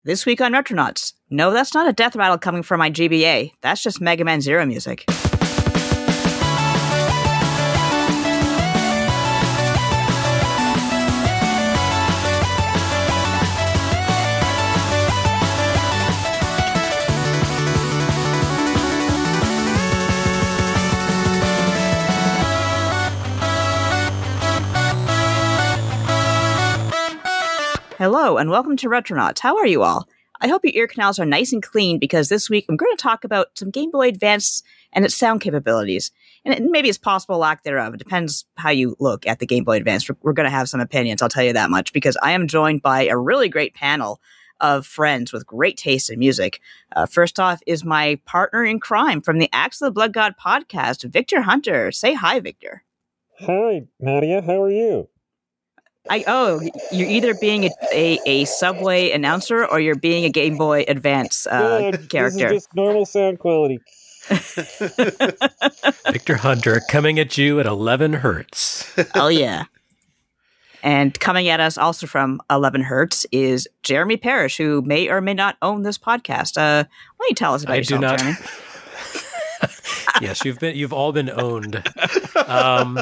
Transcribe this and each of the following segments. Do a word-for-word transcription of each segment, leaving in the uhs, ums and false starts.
This week on Retronauts. No, that's not a death rattle coming from my G B A. That's just Mega Man Zero music. Hello, and welcome to Retronauts. How are you all? I hope your ear canals are nice and clean, because this week I'm going to talk about some Game Boy Advance and its sound capabilities. And it, maybe it's possible lack thereof. It depends how you look at the Game Boy Advance. We're, we're going to have some opinions, I'll tell you that much, because I am joined by a really great panel of friends with great taste in music. Uh, first off is my partner in crime from the Axe of the Blood God podcast, Victor Hunter. Say hi, Victor. Hi, Nadia. How are you? I oh, you're either being a, a, a Subway announcer or you're being a Game Boy Advance uh, yeah, character. This is just normal sound quality. Victor Hunter coming at you at eleven hertz. Oh, yeah. And coming at us also from eleven hertz is Jeremy Parrish, who may or may not own this podcast. Uh, why don't you tell us about I yourself, do not. Jeremy? Yes, you've been you've all been owned. Um,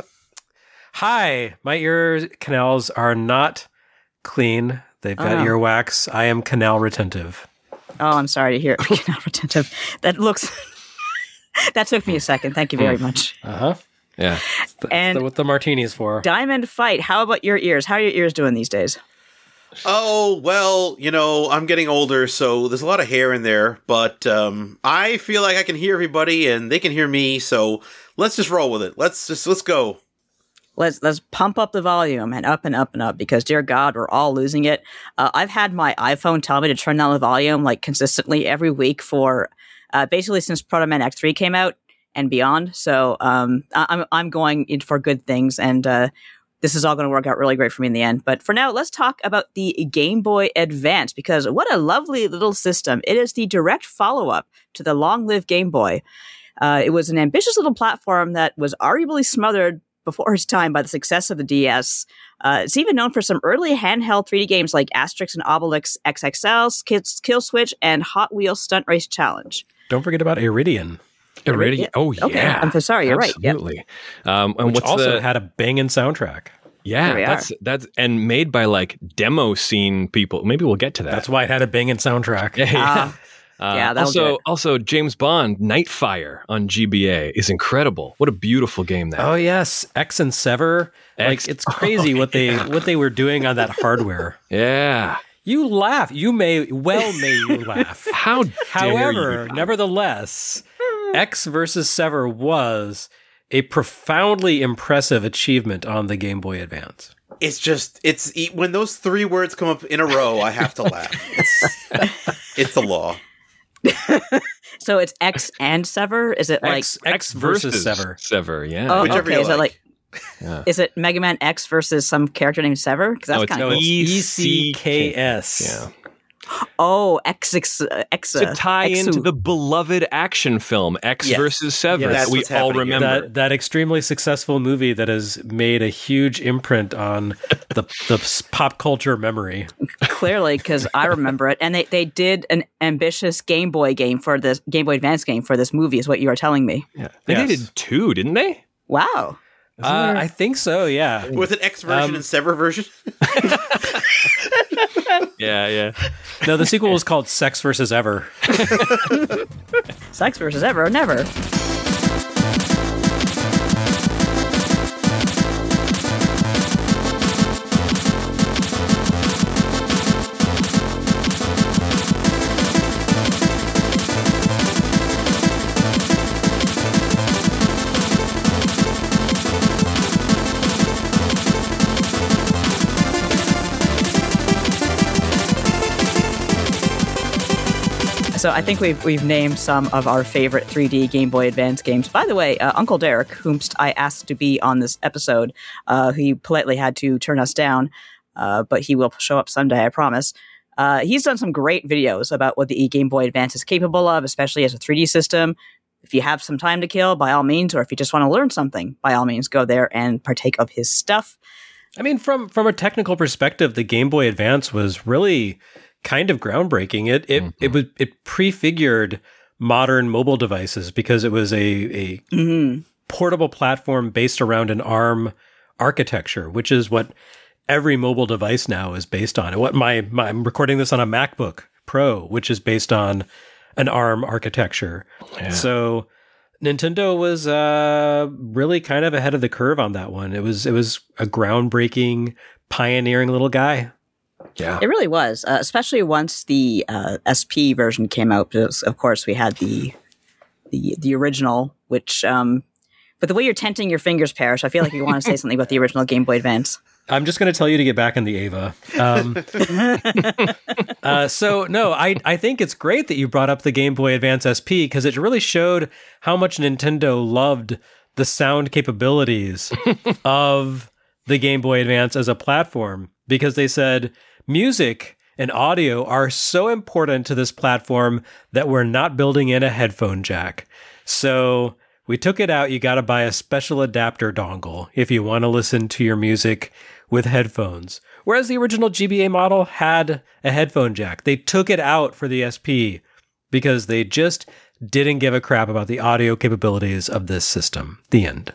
hi, my ear canals are not clean. They've got Oh. earwax. I am canal retentive. Oh, I'm sorry to hear it. Not retentive. That looks... that took me a second. Thank you very much. Uh-huh. Yeah. That's And- the, what the martini's for. Diamond Fight, how about your ears? How are your ears doing these days? Oh, well, you know, I'm getting older, so there's a lot of hair in there, but um, I feel like I can hear everybody and they can hear me, so let's just roll with it. Let's just, let's go. Let's let's pump up the volume and up and up and up, because dear God, we're all losing it. Uh, I've had my iPhone tell me to turn down the volume like consistently every week for uh, basically since Proto Man X three came out and beyond. So um, I- I'm I'm going in for good things, and uh, this is all going to work out really great for me in the end. But for now, let's talk about the Game Boy Advance, because what a lovely little system! It is the direct follow up to the long-lived Game Boy. Uh, it was an ambitious little platform that was arguably smothered before its time by the success of the D S. Uh, it's even known for some early handheld three D games like Asterix and Obelix X X L, Kill Switch, and Hot Wheels Stunt Race Challenge. Don't forget about Iridian, Iridian. Oh, yeah. Okay, I'm so sorry, you're right. Yep. Absolutely. Um, and which what's also the, had a banging soundtrack. yeah, There we that's, that's, and made by like demo scene people. Maybe we'll get to that. That's why it had a banging soundtrack. Yeah. Ah, Uh, yeah, that'll also, do it. also James Bond Nightfire on G B A is incredible. What a beautiful game that. Oh yes, X and Sever. X- Like it's crazy oh, what they yeah. what they were doing on that hardware. Yeah. You laugh. You may well may you laugh. How dare However, you? nevertheless, X versus Sever was a profoundly impressive achievement on the Game Boy Advance. It's just, it's e- when those three words come up in a row, I have to laugh. It's, it's the law. So it's X and Sever? Is it like... X X versus Sever. Sever, yeah. oh, Whichever okay. you Is it like... Yeah. Is it Mega Man X versus some character named Sever? Because that's No, it's- kind of no, cool. it's- E C K S. Yeah. Oh, X X... Uh, X To tie X- into the beloved action film X Yes. versus Sever Yes. that That's we what's all happening here. remember. That that extremely successful movie that has made a huge imprint on the the s- pop culture memory. Clearly, because I remember it. And they, they did an ambitious Game Boy game for this... Game Boy Advance game for this movie, is what you are telling me. Yeah. They Yes. did two, didn't they? Wow. Uh, I think so. Yeah. With an X version Um, and Sever version? yeah, yeah. No, the sequel was called Sex versus Ever. Sex versus Ever or never. So I think we've we've named some of our favorite three D Game Boy Advance games. By the way, uh, Uncle Derek, whom I asked to be on this episode, uh, he politely had to turn us down, uh, but he will show up someday, I promise. Uh, he's done some great videos about what the Game Boy Advance is capable of, especially as a three D system. If you have some time to kill, by all means, or if you just want to learn something, by all means, go there and partake of his stuff. I mean, from from a technical perspective, the Game Boy Advance was really kind of groundbreaking. It it mm-hmm. it was it prefigured modern mobile devices because it was a a mm-hmm. portable platform based around an ARM architecture, which is what every mobile device now is based on. And what my, my I'm recording this on a MacBook Pro, which is based on an ARM architecture. Yeah. So Nintendo was uh, really kind of ahead of the curve on that one. It was it was a groundbreaking, pioneering little guy. Yeah, it really was. Uh, especially once the uh, S P version came out. Because of course, we had the the the original, which. Um, but the way you're tenting your fingers, Parrish, I feel like you want to say something about the original Game Boy Advance. I'm just going to tell you to get back in the Ava. Um, uh, so, no, I, I think it's great that you brought up the Game Boy Advance S P because it really showed how much Nintendo loved the sound capabilities of the Game Boy Advance as a platform, because they said music and audio are so important to this platform that we're not building in a headphone jack. So we took it out. You got to buy a special adapter dongle if you want to listen to your music with headphones. Whereas the original G B A model had a headphone jack. They took it out for the S P because they just didn't give a crap about the audio capabilities of this system. The end.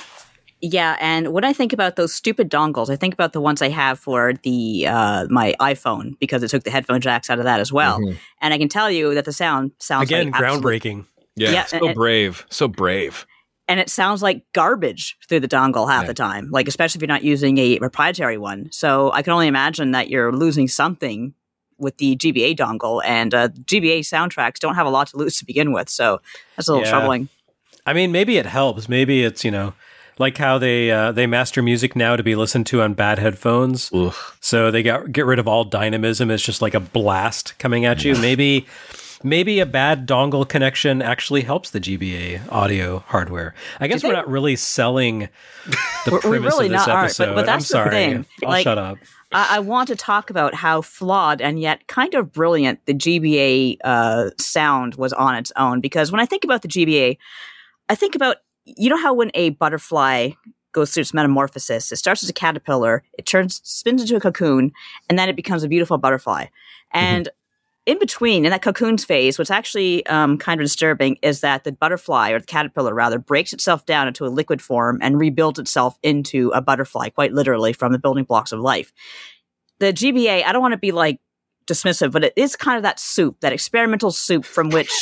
Yeah, and when I think about those stupid dongles, I think about the ones I have for the uh, my iPhone, because it took the headphone jacks out of that as well. Mm-hmm. And I can tell you that the sound sounds Again, like groundbreaking. Yeah, yeah, so and, brave, so brave. And it sounds like garbage through the dongle half yeah. the time, like especially if you're not using a proprietary one. So I can only imagine that you're losing something with the G B A dongle, and uh, G B A soundtracks don't have a lot to lose to begin with. So that's a little yeah. troubling. I mean, maybe it helps. Maybe it's, you know, like how they uh, they master music now to be listened to on bad headphones. Oof. So they got get rid of all dynamism. It's just like a blast coming at you. Maybe maybe a bad dongle connection actually helps the G B A audio hardware. I guess they, we're not really selling the we're, premise we really of this not episode. Are, but, but that's I'm sorry. The thing. I'll like, shut up. I, I want to talk about how flawed and yet kind of brilliant the G B A uh, sound was on its own. Because when I think about the G B A, I think about, you know how when a butterfly goes through its metamorphosis, it starts as a caterpillar, it turns, spins into a cocoon, and then it becomes a beautiful butterfly. And mm-hmm. in between, in that cocoon's phase, what's actually um, kind of disturbing is that the butterfly, or the caterpillar rather, breaks itself down into a liquid form and rebuilds itself into a butterfly, quite literally, from the building blocks of life. The G B A, I don't want to be like dismissive, but it is kind of that soup, that experimental soup from which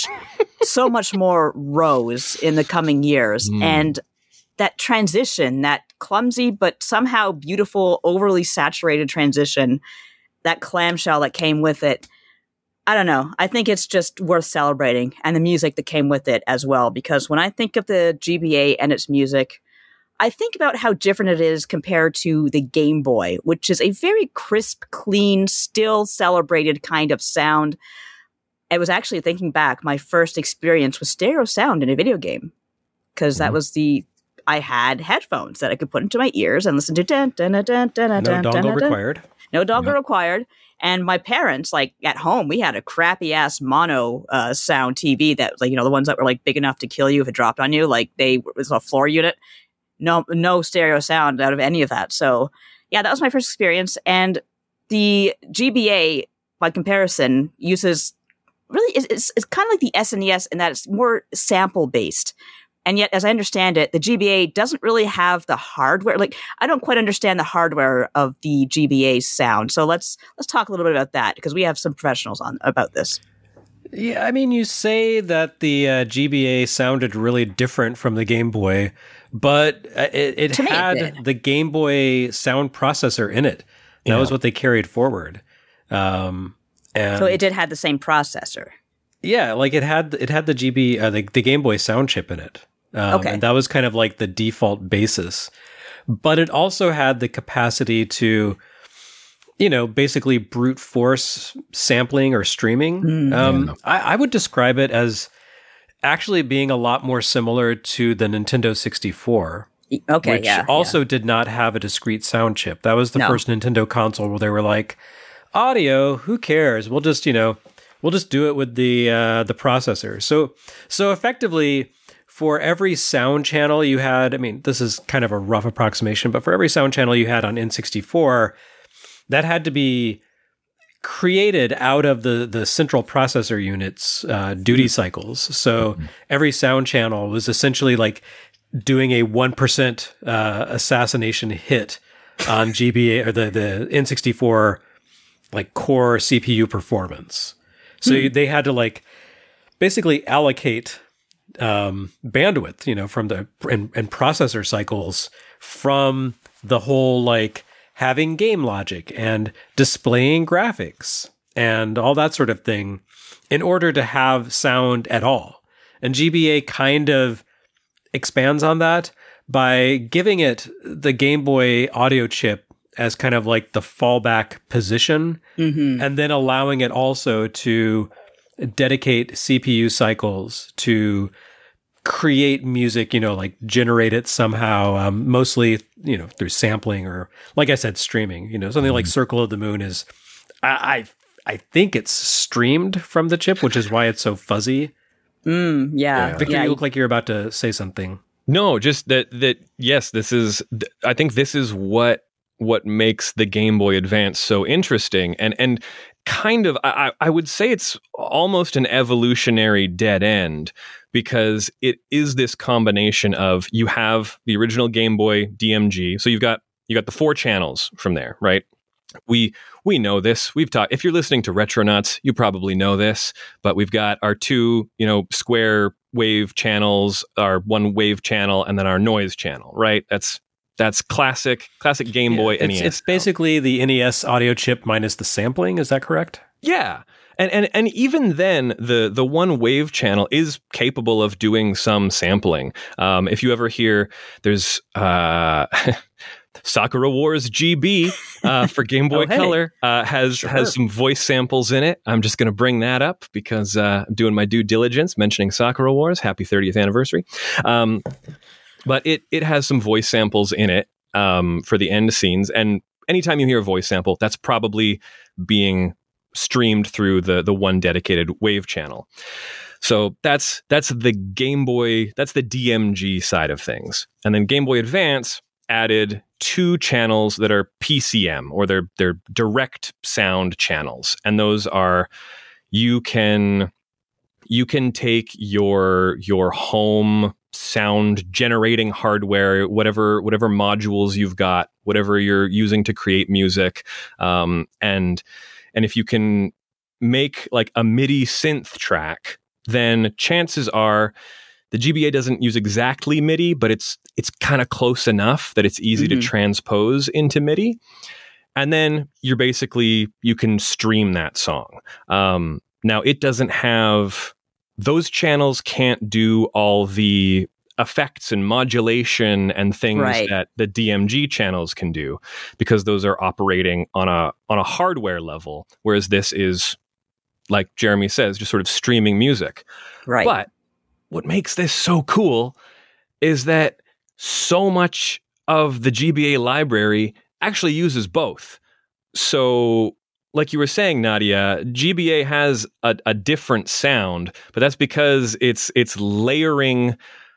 so much more rose in the coming years. Mm. And that transition, that clumsy but somehow beautiful, overly saturated transition, that clamshell that came with it, I don't know. I think it's just worth celebrating, and the music that came with it as well. Because when I think of the G B A and its music, I think about how different it is compared to the Game Boy, which is a very crisp, clean, still celebrated kind of sound. I was actually thinking back, my first experience was stereo sound in a video game, because mm-hmm. that was the, I had headphones that I could put into my ears and listen to dun, dun, dun, dun, dun, no dun, dongle dun, dun, required. No dongle no. required. And my parents, like at home, we had a crappy ass mono uh, sound T V that, like, you know, the ones that were like big enough to kill you if it dropped on you, like they it was a floor unit. No, no stereo sound out of any of that. So yeah, that was my first experience. And the G B A, by comparison, uses really, it's, it's, it's kind of like the S N E S in that it's more sample based. And yet, as I understand it, the G B A doesn't really have the hardware. Like, I don't quite understand the hardware of the G B A sound. So let's let's talk a little bit about that, because we have some professionals on about this. Yeah, I mean, you say that the uh, G B A sounded really different from the Game Boy, but it, it had it the Game Boy sound processor in it. That yeah. was what they carried forward. Um, and so it did have the same processor. Yeah, like it had it had the G B uh, the, the Game Boy sound chip in it. Um, okay. And that was kind of like the default basis. But it also had the capacity to, you know, basically brute force sampling or streaming. Mm, um, yeah. I, I would describe it as actually being a lot more similar to the Nintendo sixty-four. Okay, which yeah, also yeah. did not have a discrete sound chip. That was the no. first Nintendo console where they were like, audio, who cares? We'll just, you know, we'll just do it with the uh, the processor. So so effectively, for every sound channel you had, I mean, this is kind of a rough approximation, but for every sound channel you had on N sixty-four, that had to be created out of the the central processor unit's uh, duty cycles. So mm-hmm. every sound channel was essentially like doing a one percent uh, assassination hit on G B A or the the N sixty-four like core C P U performance. So mm. they had to like basically allocate um, bandwidth, you know, from the and, and processor cycles from the whole like having game logic and displaying graphics and all that sort of thing in order to have sound at all. And G B A kind of expands on that by giving it the Game Boy audio chip as kind of like the fallback position, mm-hmm. and then allowing it also to dedicate C P U cycles to create music, you know, like generate it somehow, um, mostly, you know, through sampling or, like I said, streaming. You know, something mm-hmm. like Circle of the Moon is, I, I I think it's streamed from the chip, which is why it's so fuzzy. Mm, yeah. yeah. Victor, yeah. you look like you're about to say something. No, just that, that yes, this is, I think this is what what makes the Game Boy Advance so interesting. And and kind of, I, I would say it's almost an evolutionary dead end, because it is this combination of, you have the original Game Boy D M G. So you've got you got the four channels from there, right? We we know this. We've talked. If you're listening to Retronauts, you probably know this. But we've got our two, you know, square wave channels, our one wave channel, and then our noise channel. Right? That's that's classic classic Game Boy yeah, N E S. It's, it's basically the N E S audio chip minus the sampling. Is that correct? Yeah. And and and even then, the the one wave channel is capable of doing some sampling. Um, if you ever hear, there's uh, Sakura Wars G B uh, for Game Boy oh, hey. Color uh, has sure. has some voice samples in it. I'm just going to bring that up because uh, I'm doing my due diligence, mentioning Sakura Wars. Happy thirtieth anniversary! Um, but it it has some voice samples in it um, for the end scenes, and anytime you hear a voice sample, that's probably being streamed through the the one dedicated wave channel. So that's that's the Game Boy, that's the D M G side of things. And then Game Boy Advance added two channels that are P C M, or they're they're direct sound channels. And those are, you can you can take your your home sound generating hardware, whatever whatever modules you've got, whatever you're using to create music, um, and And if you can make like a MIDI synth track, then chances are the G B A doesn't use exactly MIDI, but it's it's kind of close enough that it's easy mm-hmm. to transpose into MIDI. And then you're basically, you can stream that song. Um, now, it doesn't have, those channels can't do all the effects and modulation and things right. that the D M G channels can do, because those are operating on a on a hardware level, whereas this is, like Jeremy says, just sort of streaming music. Right. But what makes this so cool is that so much of the G B A library actually uses both. So, like you were saying, Nadia, G B A has a, a different sound, but that's because it's it's layering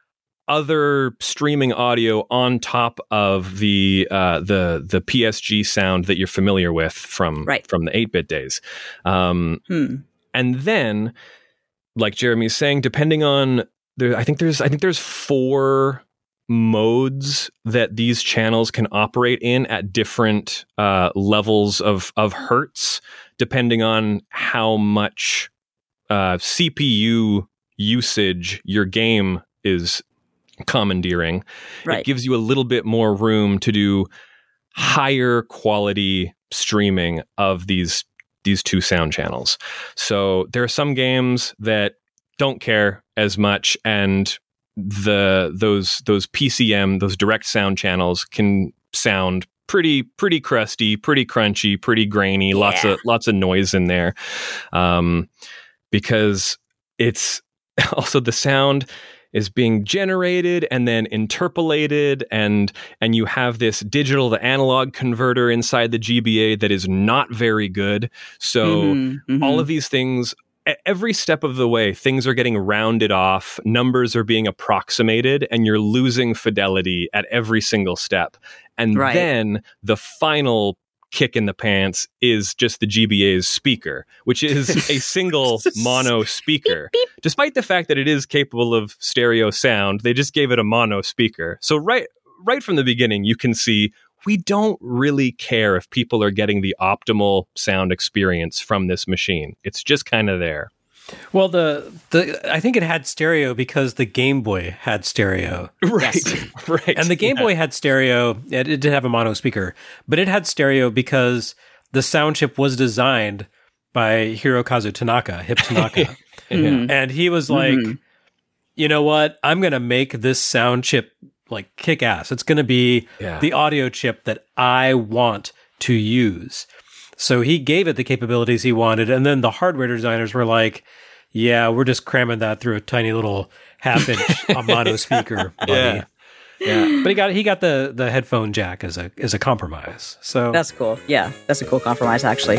other streaming audio on top of the uh, the the P S G sound that you're familiar with from right. from the eight-bit days. Um, hmm. And then, like Jeremy's saying, depending on there, I think there's I think there's four modes that these channels can operate in at different uh, levels of of hertz, depending on how much uh, C P U usage your game is commandeering. Right. It gives you a little bit more room to do higher quality streaming of these these two sound channels. So there are some games that don't care as much, and the those those P C M, those direct sound channels, can sound pretty pretty crusty, pretty crunchy, pretty grainy, yeah. lots of lots of noise in there. Um, because it's also the sound is being generated and then interpolated, and and you have this digital to analog converter inside the G B A that is not very good. So mm-hmm, mm-hmm. all of these things, every step of the way, things are getting rounded off, numbers are being approximated, and you're losing fidelity at every single step. And right. then the final kick in the pants is just the G B A's speaker, which is a single mono speaker. Beep, beep. Despite the fact that it is capable of stereo sound, they just gave it a mono speaker. So right right from the beginning, you can see we don't really care if people are getting the optimal sound experience from this machine. It's just kind of there. Well, the the I think it had stereo because the Game Boy had stereo. Right, yes. right. And the Game yeah. Boy had stereo. It, it did have a mono speaker, but it had stereo because the sound chip was designed by Hirokazu Tanaka, Hip Tanaka. yeah. And he was like, Mm-hmm. you know what? I'm going to make this sound chip like kick ass. It's going to be Yeah. the audio chip that I want to use. So he gave it the capabilities he wanted. And then the hardware designers were like, yeah, we're just cramming that through a tiny little half inch a mono speaker, buddy. Yeah. Yeah. But he got he got the, the headphone jack as a as a compromise. So That's cool. Yeah, that's a cool compromise, actually.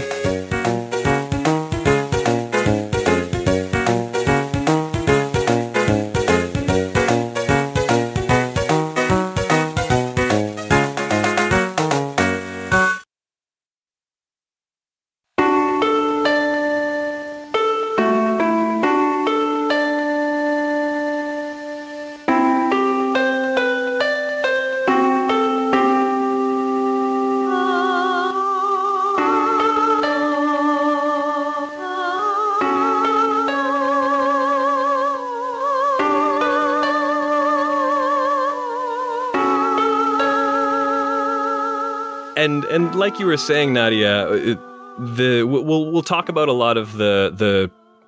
And and like you were saying, Nadia, it, the we'll we'll talk about a lot of the the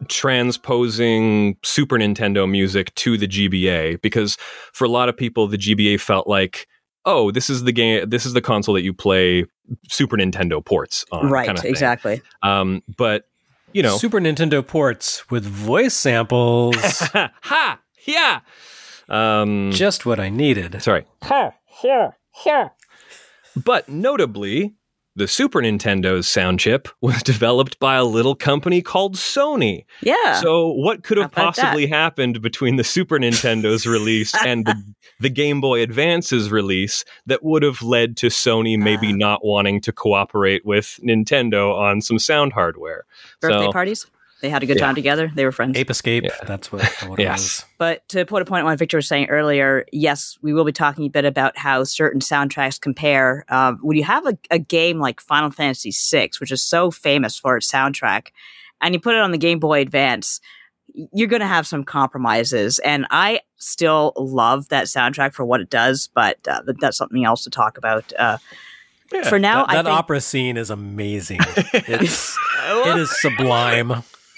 transposing Super Nintendo music to the G B A, because for a lot of people the G B A felt like, oh, this is the game, this is the console that you play Super Nintendo ports on, Right, kind of thing. exactly. Um, but you know, Super Nintendo ports with voice samples. ha, yeah. Um, Just what I needed. sorry. Ha, here, here. But notably, the Super Nintendo's sound chip was developed by a little company called Sony. Yeah. So what could have How about possibly happened between the Super Nintendo's release and the, the Game Boy Advance's release that would have led to Sony maybe Uh. not wanting to cooperate with Nintendo on some sound hardware? Birthday So- parties. They had a good Yeah. time together. They were friends. Ape Escape. Yeah. That's what, what it Yes. was. But to put a point on what Victor was saying earlier, yes, we will be talking a bit about how certain soundtracks compare. Um, when you have a, a game like Final Fantasy six, which is so famous for its soundtrack, and you put it on the Game Boy Advance, you're going to have some compromises. And I still love that soundtrack for what it does, but uh, that's something else to talk about. Uh, Yeah. For now, that, I that think- opera scene is amazing. It's it is sublime.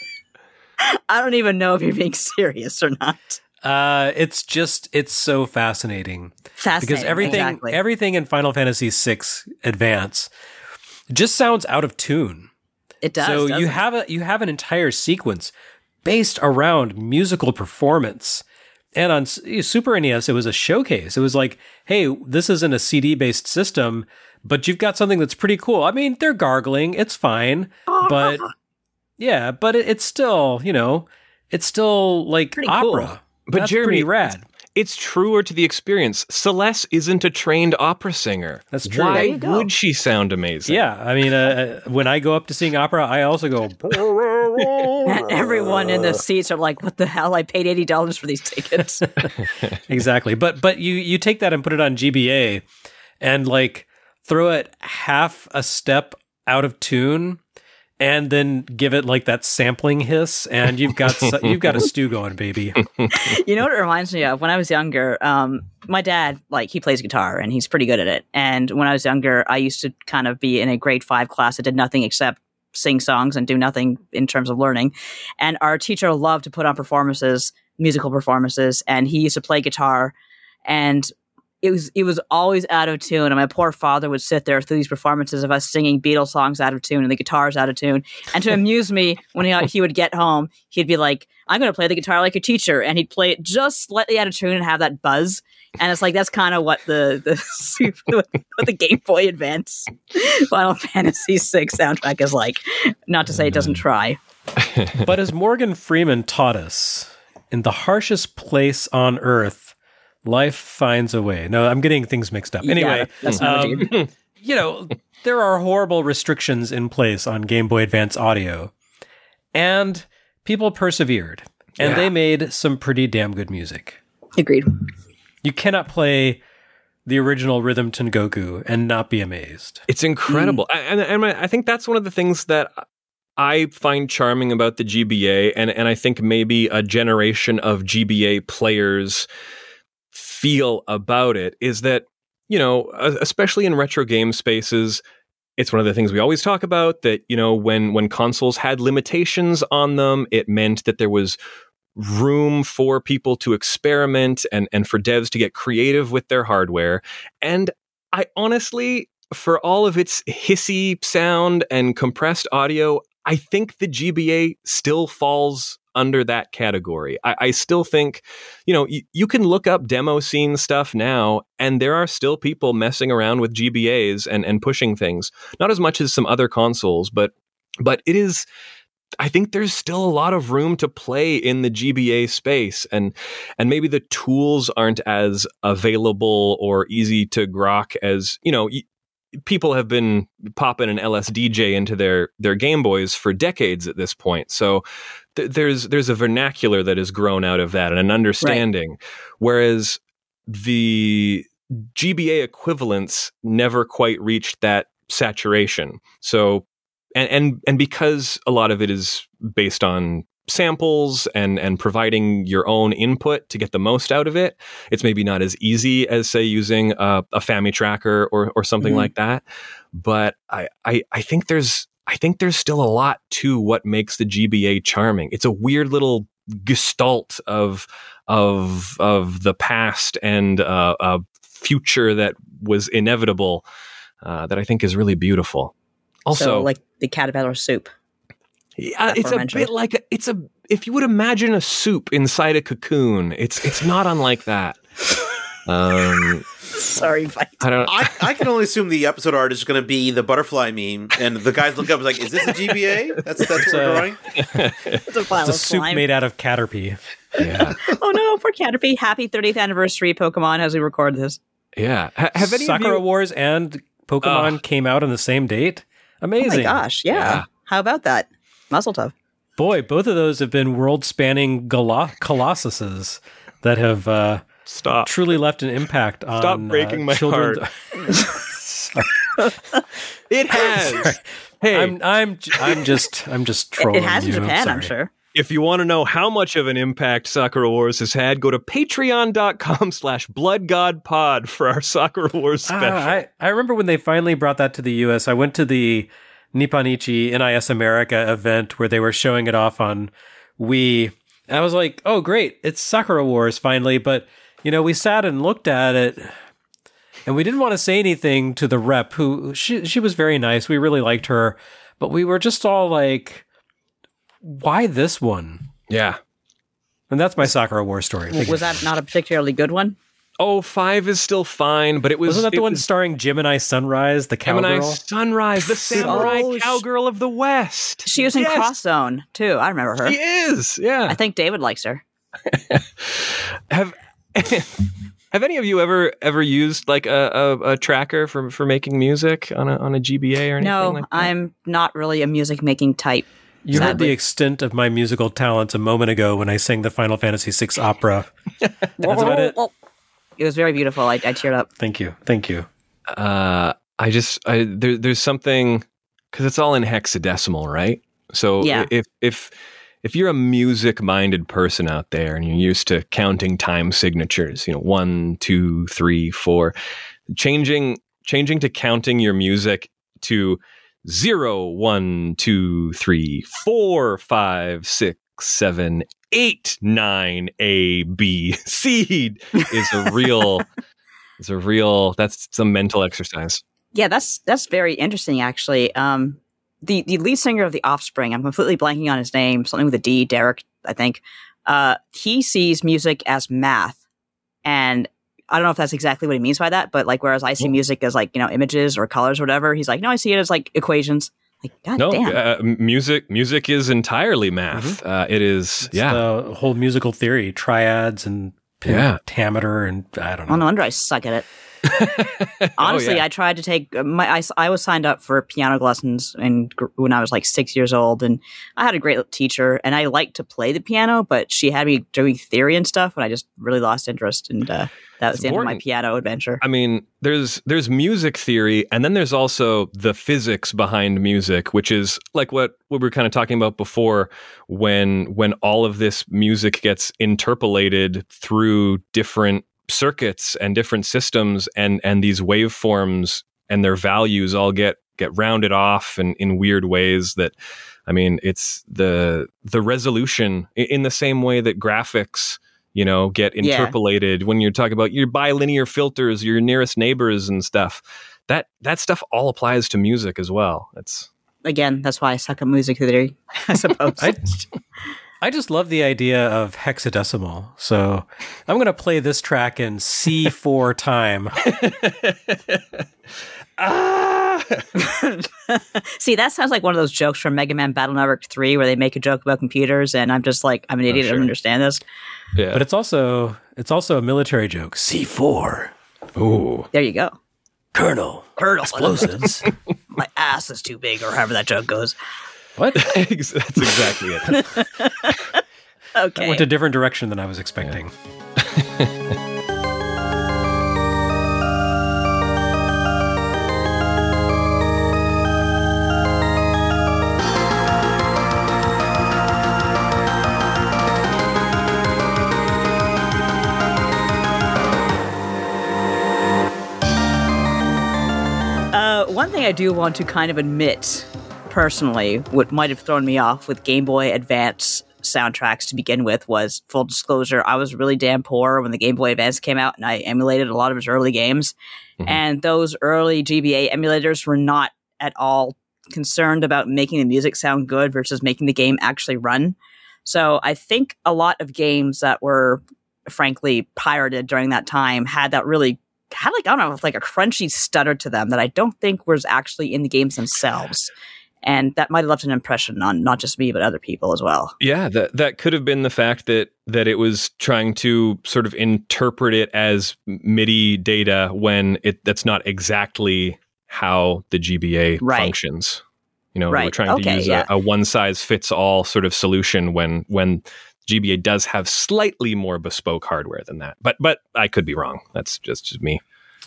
I don't even know if you're being serious or not. Uh, it's just it's so fascinating. Fascinating. Because everything exactly. everything in Final Fantasy six Advance just sounds out of tune. it does. so doesn't you it? have a you have an entire sequence based around musical performance. And on S- Super N E S, it was a showcase. It was like, hey, this isn't a C D-based system, but you've got something that's pretty cool. I mean, they're gargling. It's fine. But yeah, but it, it's still, you know, it's still like Pretty cool. opera. But That's Jeremy, pretty rad. It's truer to the experience. Celeste isn't a trained opera singer. That's true. Why There you go. would she sound amazing? Yeah, I mean, uh, when I go up to sing opera, I also go. And everyone in the seats are like, "What the hell? I paid eighty dollars for these tickets." Exactly, but but you you take that and put it on G B A, and like throw it half a step out of tune, and then give it like that sampling hiss, and you've got su- you've got a stew going, baby. You know what it reminds me of? When I was younger, um, my dad, like, he plays guitar and he's pretty good at it. And when I was younger, I used to kind of be in a grade five class that did nothing except sing songs and do nothing in terms of learning. And our teacher loved to put on performances, musical performances, and he used to play guitar. And it was it was always out of tune. And my poor father would sit there through these performances of us singing Beatles songs out of tune and the guitars out of tune. And to amuse me, when he, he would get home, he'd be like, "I'm going to play the guitar like a teacher." And he'd play it just slightly out of tune and have that buzz. And it's like, that's kind of what the, the, what the Game Boy Advance Final Fantasy six soundtrack is like. Not to say it doesn't try. But as Morgan Freeman taught us, in the harshest place on earth, life finds a way. No, I'm getting things mixed up. Anyway, Yeah, that's not what you um, you know, there are horrible restrictions in place on Game Boy Advance audio, and people persevered, and Yeah. they made some pretty damn good music. Agreed. You cannot play the original Rhythm Tengoku and not be amazed. It's incredible. I- And, and I think that's one of the things that I find charming about the G B A, and, and I think maybe a generation of G B A players feel about it, is that, you know, especially in retro game spaces, it's one of the things we always talk about, that, you know, when when consoles had limitations on them, it meant that there was room for people to experiment and, and for devs to get creative with their hardware. And I honestly, for all of its hissy sound and compressed audio, I think the G B A still falls under that category. I, I still think, you know, y- you can look up demo scene stuff now, and there are still people messing around with G B As and, and pushing things. Not as much as some other consoles, but but it is, I think there's still a lot of room to play in the G B A space, and and maybe the tools aren't as available or easy to grok as, you know, y- people have been popping an L S D J into their their Game Boys for decades at this point. So th- there's there's a vernacular that has grown out of that and an understanding, right. Whereas the G B A equivalents never quite reached that saturation. So and and and because a lot of it is based on samples and and providing your own input to get the most out of it, it's maybe not as easy as, say, using a, a FamiTracker or or something mm-hmm. like that. But I, I I think there's I think there's still a lot to what makes the G B A charming. It's a weird little gestalt of of of the past and uh, a future that was inevitable uh, that I think is really beautiful. Also, so, like the caterpillar soup. Yeah, it's a bit like a, it's a if you would imagine a soup inside a cocoon, it's it's not unlike that. Um, Sorry, Mike. I don't. I, I can only assume the episode art is going to be the butterfly meme, and the guys look up and like, "Is this a G B A? That's that's what we're drawing." It's a, pile it's a of soup slime. made out of Caterpie. Yeah. Oh no, poor Caterpie! Happy thirtieth anniversary, Pokemon! As we record this. Yeah. Ha- have any Sakura of you... Wars and Pokemon uh, came out on the same date? Amazing! Oh my gosh! Yeah. yeah. How about that? Muzzle tough. Boy, both of those have been world-spanning galo- colossuses that have uh, Stop. truly left an impact on Stop breaking uh, my children. heart. It has. Sorry. Hey, I'm I'm I'm just I'm just trolling. It has in you. Japan, I'm, I'm sure. If you want to know how much of an impact Sakura Wars has had, go to patreon.com slash bloodgodpod for our Sakura Wars special. Ah, I, I remember when they finally brought that to the U S. I went to the Nipponichi N I S America event where they were showing it off on Wii. And I was like, oh, great. It's Sakura Wars finally. But, you know, we sat and looked at it and we didn't want to say anything to the rep who she, she was very nice. We really liked her. But we were just all like, why this one? Yeah. And that's my Sakura Wars story. Was that not a particularly good one? Oh, five is still fine, but it was... Wasn't that the it one was, starring Gemini Sunrise, the cowgirl? Gemini Sunrise, the samurai Oh, cowgirl of the West. She was in Yes. Cross Zone, too. I remember her. She is, yeah. I think David likes her. have Have any of you ever ever used like a, a, a tracker for, for making music on a on a G B A or anything No, like that? I'm not really a music making type. You heard Sadly. the extent of my musical talents a moment ago when I sang the Final Fantasy six opera. That's about it. It was very beautiful. I, I teared up. Thank you. Thank you. Uh, I just I there, there's something because it's all in hexadecimal, right? So Yeah. if if if you're a music minded person out there and you're used to counting time signatures, you know, one, two, three, four, changing changing to counting your music to zero, one, two, three, four, five, six, seven, eight, nine, A, B, C is a real, is a real, that's some mental exercise. Yeah, that's that's very interesting, actually. Um, the the lead singer of The Offspring, I'm completely blanking on his name, something with a D, Derek, I think. Uh, he sees music as math, and I don't know if that's exactly what he means by that, but like, whereas I see music as like, you know, images or colors or whatever, he's like, no, I see it as like equations. Like, God no, damn. uh, music, music is entirely math. Mm-hmm. Uh, it is, It's yeah. the whole musical theory, triads and Yeah. pentameter, and I don't know. Oh, no wonder I suck at it. Honestly, oh, yeah. I tried to take my. I, I was signed up for piano lessons and when I was like six years old, and I had a great teacher, and I liked to play the piano, but she had me doing theory and stuff, and I just really lost interest, and uh, that was It's the end of my important. piano adventure. I mean, there's there's music theory, and then there's also the physics behind music, which is like what, what we were kind of talking about before, when when all of this music gets interpolated through different circuits and different systems, and and these waveforms and their values all get get rounded off in, in weird ways that, I mean, it's the the resolution in the same way that graphics, you know, get Yeah. interpolated when you're talking about your bilinear filters, your nearest neighbors and stuff. That that stuff all applies to music as well. It's Again, that's why I suck at music theory, I suppose. I, I just love the idea of hexadecimal. So I'm going to play this track in C four time. ah, See, that sounds like one of those jokes from Mega Man Battle Network three where they make a joke about computers, and I'm just like, I'm an idiot. I sure. don't understand this. yeah. But it's also it's also a military joke. C four. Ooh. There you go. Colonel. Colonel. Explosives. My ass is too big, or however that joke goes. What? That's exactly it. Okay. Went a different direction than I was expecting. Uh, one thing I do want to kind of admit, personally, what might have thrown me off with Game Boy Advance soundtracks to begin with was, full disclosure, I was really damn poor when the Game Boy Advance came out, and I emulated a lot of its early games. Mhm. And those early G B A emulators were not at all concerned about making the music sound good versus making the game actually run. So I think a lot of games that were, frankly, pirated during that time had that really had like, I don't know, like a crunchy stutter to them that I don't think was actually in the games themselves. And that might have left an impression on not just me, but other people as well. Yeah, that that could have been the fact that that it was trying to sort of interpret it as MIDI data when it that's not exactly how the G B A Right. functions. You know, we're Right. trying Okay, to use yeah. a, a one size fits all sort of solution when when G B A does have slightly more bespoke hardware than that. But but I could be wrong. That's just, just me.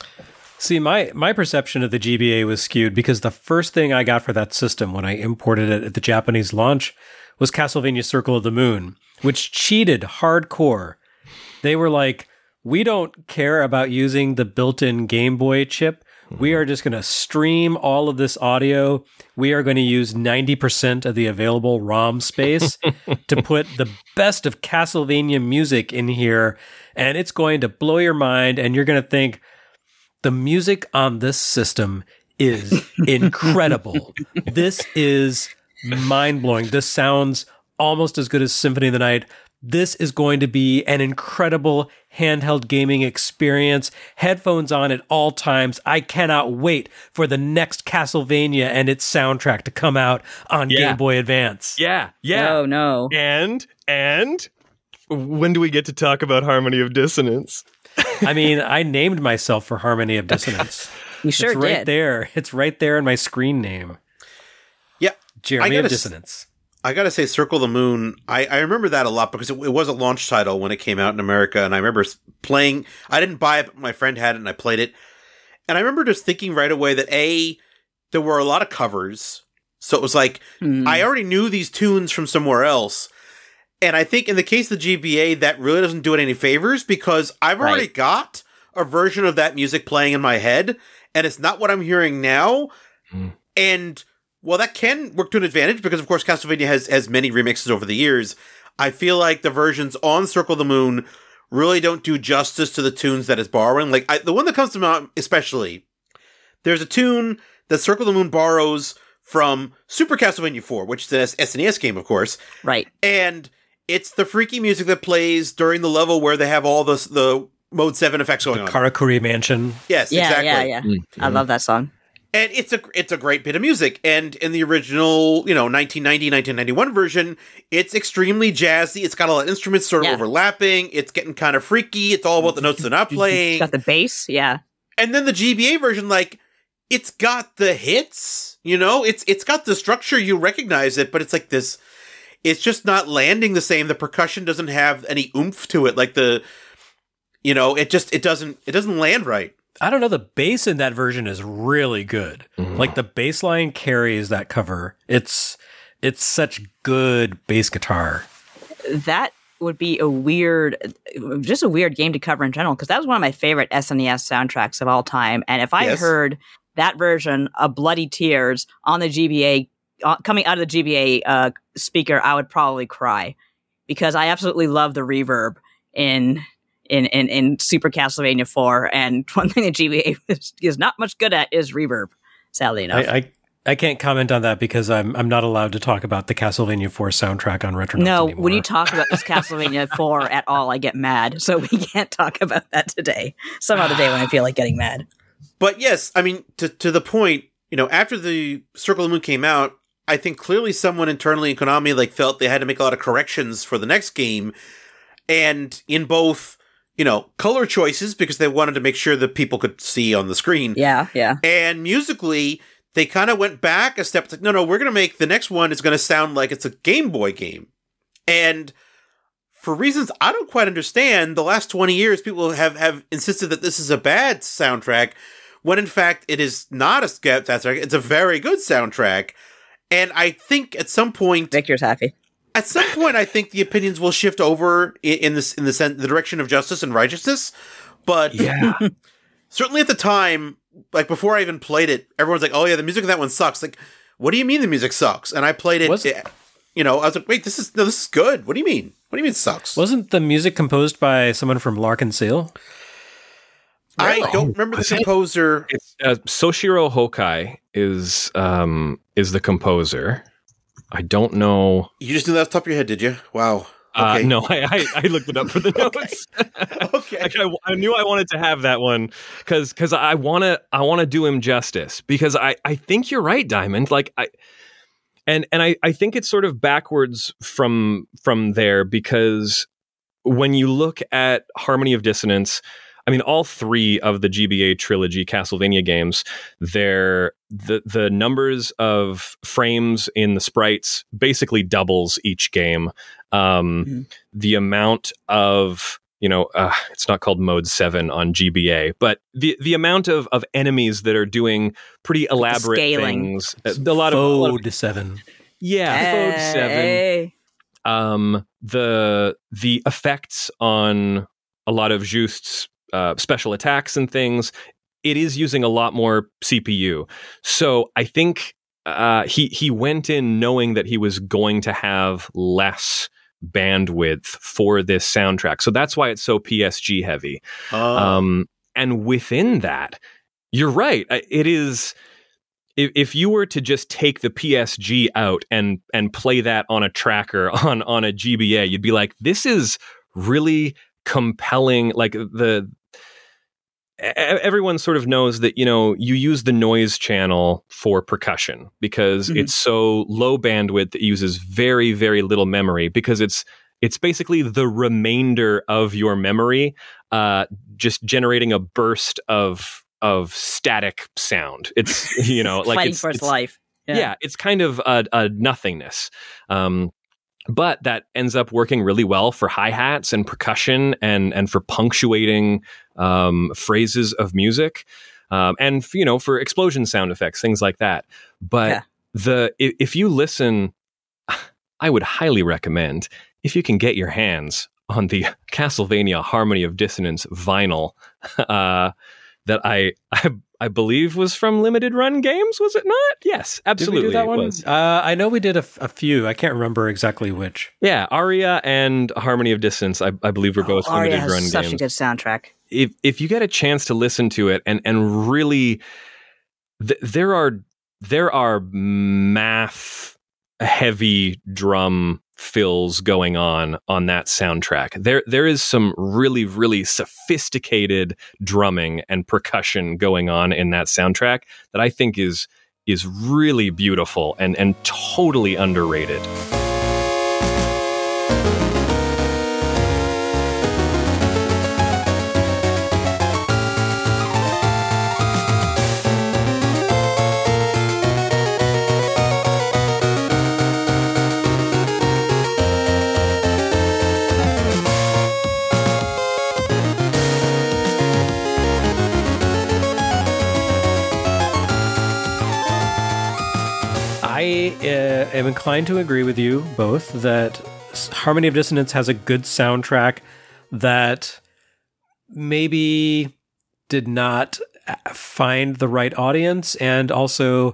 See, my, my perception of the G B A was skewed because the first thing I got for that system when I imported it at the Japanese launch was Castlevania Circle of the Moon, which cheated hardcore. They were like, we don't care about using the built-in Game Boy chip. We are just going to stream all of this audio. We are going to use ninety percent of the available ROM space to put the best of Castlevania music in here, and it's going to blow your mind, and you're going to think, the music on this system is incredible. This is mind-blowing. This sounds almost as good as Symphony of the Night. This is going to be an incredible handheld gaming experience. Headphones on at all times. I cannot wait for the next Castlevania and its soundtrack to come out on Yeah. Game Boy Advance. Yeah, yeah. No, no. And and when do we get to talk about Harmony of Dissonance? I mean, I named myself for Harmony of Dissonance. You sure it's right did. there. It's right there in my screen name. Yeah, Jeremy I of gotta s- Dissonance. I gotta say, Circle of the Moon. I, I remember that a lot because it, it was a launch title when it came out in America, and I remember s- playing. I didn't buy it, but my friend had it, and I played it. And I remember just thinking right away that a there were a lot of covers, so it was like Hmm. I already knew these tunes from somewhere else. And I think in the case of the G B A, that really doesn't do it any favors because I've already Right. got a version of that music playing in my head, and it's not what I'm hearing now. Hmm. And well, that can work to an advantage because, of course, Castlevania has, has many remixes over the years. I feel like the versions on Circle of the Moon really don't do justice to the tunes that it's borrowing. Like, I, the one that comes to mind, especially, there's a tune that Circle of the Moon borrows from Super Castlevania four, which is an S N E S game, of course. Right. And it's the freaky music that plays during the level where they have all the, the Mode seven effects going The on. Karakuri Mansion. Yes, Yeah, exactly. yeah, yeah. Mm-hmm. I love that song. And it's a it's a great bit of music. And in the original, you know, nineteen ninety, nineteen ninety-one version, it's extremely jazzy. It's got a lot of instruments sort of Yeah. overlapping. It's getting kind of freaky. It's all about the notes they're not playing. Got the bass. Yeah. And then the G B A version, like, it's got the hits, you know? It's It's got the structure, you recognize it, but it's like this, it's just not landing the same. The percussion doesn't have any oomph to it. Like the, you know, it just, it doesn't, it doesn't land right. I don't know. The bass in that version is really good. Mm. Like the bass line carries that cover. It's, it's such good bass guitar. That would be a weird, just a weird game to cover in general, because that was one of my favorite S N E S soundtracks of all time. And if I yes. heard that version of Bloody Tears on the G B A, uh, coming out of the G B A uh, speaker, I would probably cry, because I absolutely love the reverb in in in, in Super Castlevania four. And one thing that G B A is, is not much good at is reverb, sadly enough. I, I I can't comment on that because I'm I'm not allowed to talk about the Castlevania four soundtrack on Retronauts No, anymore. When you talk about this Castlevania four at all, I get mad. So we can't talk about that today. Some other day when I feel like getting mad. But yes, I mean, to to the point, you know, after the Circle of the Moon came out, I think clearly someone internally in Konami like felt they had to make a lot of corrections for the next game, and in both, you know, color choices because they wanted to make sure that people could see on the screen. Yeah, yeah. And musically, they kind of went back a step. It's like, no, no, we're going to make the next one is going to sound like it's a Game Boy game. And for reasons I don't quite understand, the last twenty years, people have, have insisted that this is a bad soundtrack, when in fact it is not a soundtrack. It's a very good soundtrack. And I think at some point... Victor's happy. At some point, I think the opinions will shift over in, in, this, in the, sen- the direction of justice and righteousness. But yeah. certainly at the time... Like, before I even played it, everyone's like, oh, yeah, the music of that one sucks. Like, what do you mean the music sucks? And I played it, it, you know, I was like, wait, this is no, this is good. What do you mean? What do you mean it sucks? Wasn't the music composed by someone from Larkin Seal? I oh, don't remember the composer. It's, uh, Soshiro Hokai is um, is the composer. I don't know. You just knew that off the top of your head, did you? Wow. Okay. Uh, no, I, I I looked it up for the notes. Okay, okay. I, I knew I wanted to have that one because because I want to I want to do him justice, because I, I think you're right, Diamond. Like I and and I, I think it's sort of backwards from from there, because when you look at Harmony of Dissonance, I mean, all three of the G B A trilogy Castlevania games, they're the the numbers of frames in the sprites basically doubles each game. Um, mm-hmm. The amount of, you know, uh, it's not called Mode seven on G B A, but the the amount of, of enemies that are doing pretty elaborate Scaling. things. A lot of Mode seven. Yeah, hey. Mode seven. Um, the the effects on a lot of Just's uh, special attacks and things, it is using a lot more C P U. So I think uh, he he went in knowing that he was going to have less bandwidth for this soundtrack. So that's why it's so P S G heavy. Oh. Um, and within that, you're right. It is. If, if you were to just take the P S G out and and play that on a tracker on on a G B A, you'd be like, this is really compelling. Like the everyone sort of knows that, you know, you use the noise channel for percussion because mm-hmm. it's so low bandwidth that uses very, very little memory, because it's it's basically the remainder of your memory uh, just generating a burst of of static sound. It's, you know, like fighting it's, for its it's, life. Yeah. yeah, it's kind of a, a nothingness. Um, But that ends up working really well for hi-hats and percussion and and for punctuating um, phrases of music, um, and you know, for explosion sound effects, things like that. But yeah. the if, if you listen, I would highly recommend, if you can get your hands on the Castlevania Harmony of Dissonance vinyl uh, that I, I I believe was from Limited Run Games, was it not? Yes, absolutely. Did we do that it one? Was. Uh, I know we did a, f- a few. I can't remember exactly which. Yeah, Aria and Harmony of Distance, I, I believe, were both oh, Limited Aria has Run such games. a good soundtrack. If if you get a chance to listen to it, and and really, th- there are there are math heavy drum fills going on on that soundtrack. There there is some really, really sophisticated drumming and percussion going on in that soundtrack that I think is is really beautiful and and totally underrated. am inclined to agree with you both that Harmony of Dissonance has a good soundtrack that maybe did not find the right audience, and also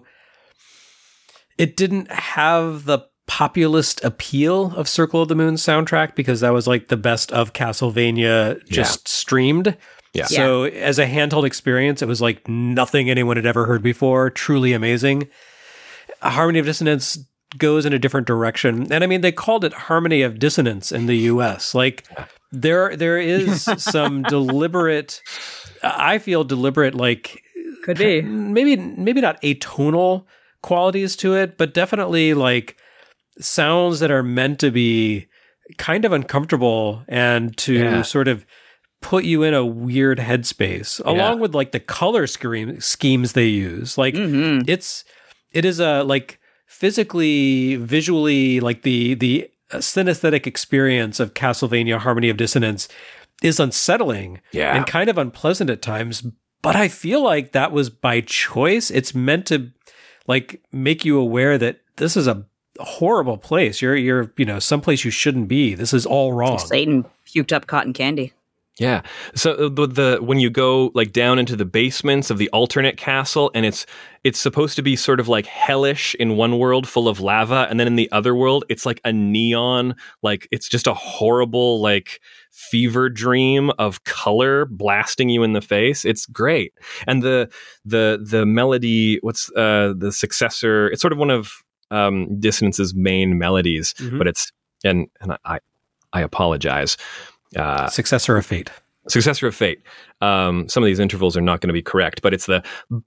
it didn't have the populist appeal of Circle of the Moon soundtrack, because that was like the best of Castlevania just yeah. streamed. Yeah. So as a handheld experience, it was like nothing anyone had ever heard before. Truly amazing. Harmony of Dissonance goes in a different direction. And I mean, they called it Harmony of Dissonance in the U S. Like there, there is some deliberate, I feel deliberate, like could be maybe, maybe not atonal qualities to it, but definitely like sounds that are meant to be kind of uncomfortable and to yeah. sort of put you in a weird headspace, yeah. along with like the color scheme schemes they use. Like mm-hmm. it's, it is a like physically, visually, like the, the synesthetic experience of Castlevania Harmony of Dissonance is unsettling yeah. and kind of unpleasant at times. But I feel like that was by choice. It's meant to like make you aware that this is a horrible place. You're, you're, you know, someplace you shouldn't be. This is all wrong. Satan puked up cotton candy. Yeah. So the, the when you go like down into the basements of the alternate castle, and it's it's supposed to be sort of like hellish in one world full of lava, and then in the other world it's like a neon, like it's just a horrible like fever dream of color blasting you in the face. It's great. And the the the melody, what's uh the successor, it's sort of one of um Dissonance's main melodies, mm-hmm. but it's and and I I apologize. Uh, Successor of Fate. Successor of Fate. Um, some of these intervals are not going to be correct, but it's the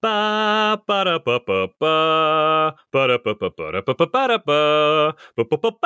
ba ba da ba ba ba ba da ba ba ba da ba ba ba da ba ba ba ba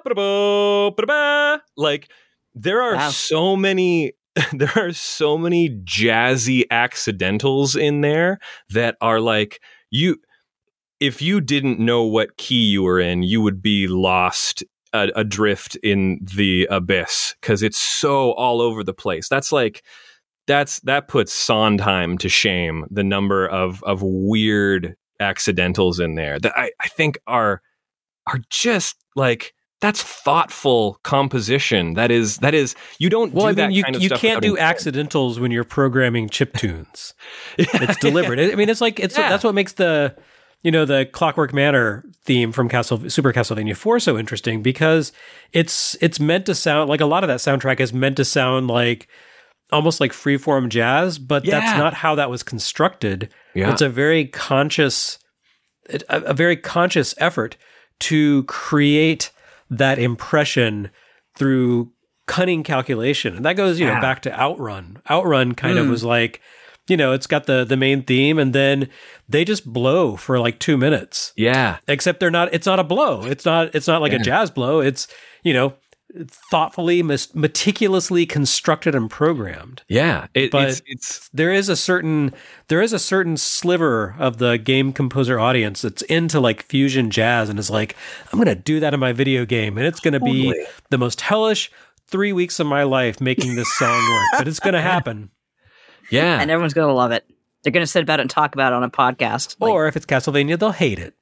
ba ba ba. Like there are wow. so many. There are so many jazzy accidentals in there that are like you. If you didn't know what key you were in, you would be lost. A, adrift in the abyss because it's so all over the place. That's like that's that puts Sondheim to shame. The number of of weird accidentals in there that I, I think are are just like that's thoughtful composition. That is that is you don't. Well, do I mean, that you kind of you stuff can't do intent. accidentals when you're programming chiptunes. It's deliberate. I mean, it's like it's yeah. that's what makes the. You know, the Clockwork Manor theme from Castle Super Castlevania four so interesting because it's it's meant to sound like a lot of that soundtrack is meant to sound like almost like freeform jazz, but yeah. that's not how that was constructed. Yeah. It's a very conscious a, a very conscious effort to create that impression through cunning calculation. And that goes, you yeah. know, back to Outrun. Outrun kind mm. of was like you know, it's got the the main theme, and then they just blow for like two minutes. Yeah. Except they're not. It's not a blow. It's not. It's not like yeah. a jazz blow. It's you know, thoughtfully, meticulously constructed and programmed. Yeah. It, but it's, it's there is a certain there is a certain sliver of the game composer audience that's into like fusion jazz and is like, I'm going to do that in my video game, and it's going to totally. be the most hellish three weeks of my life making this song work, but it's going to happen. Yeah. And everyone's going to love it. They're going to sit about it and talk about it on a podcast. Or like, if it's Castlevania, they'll hate it.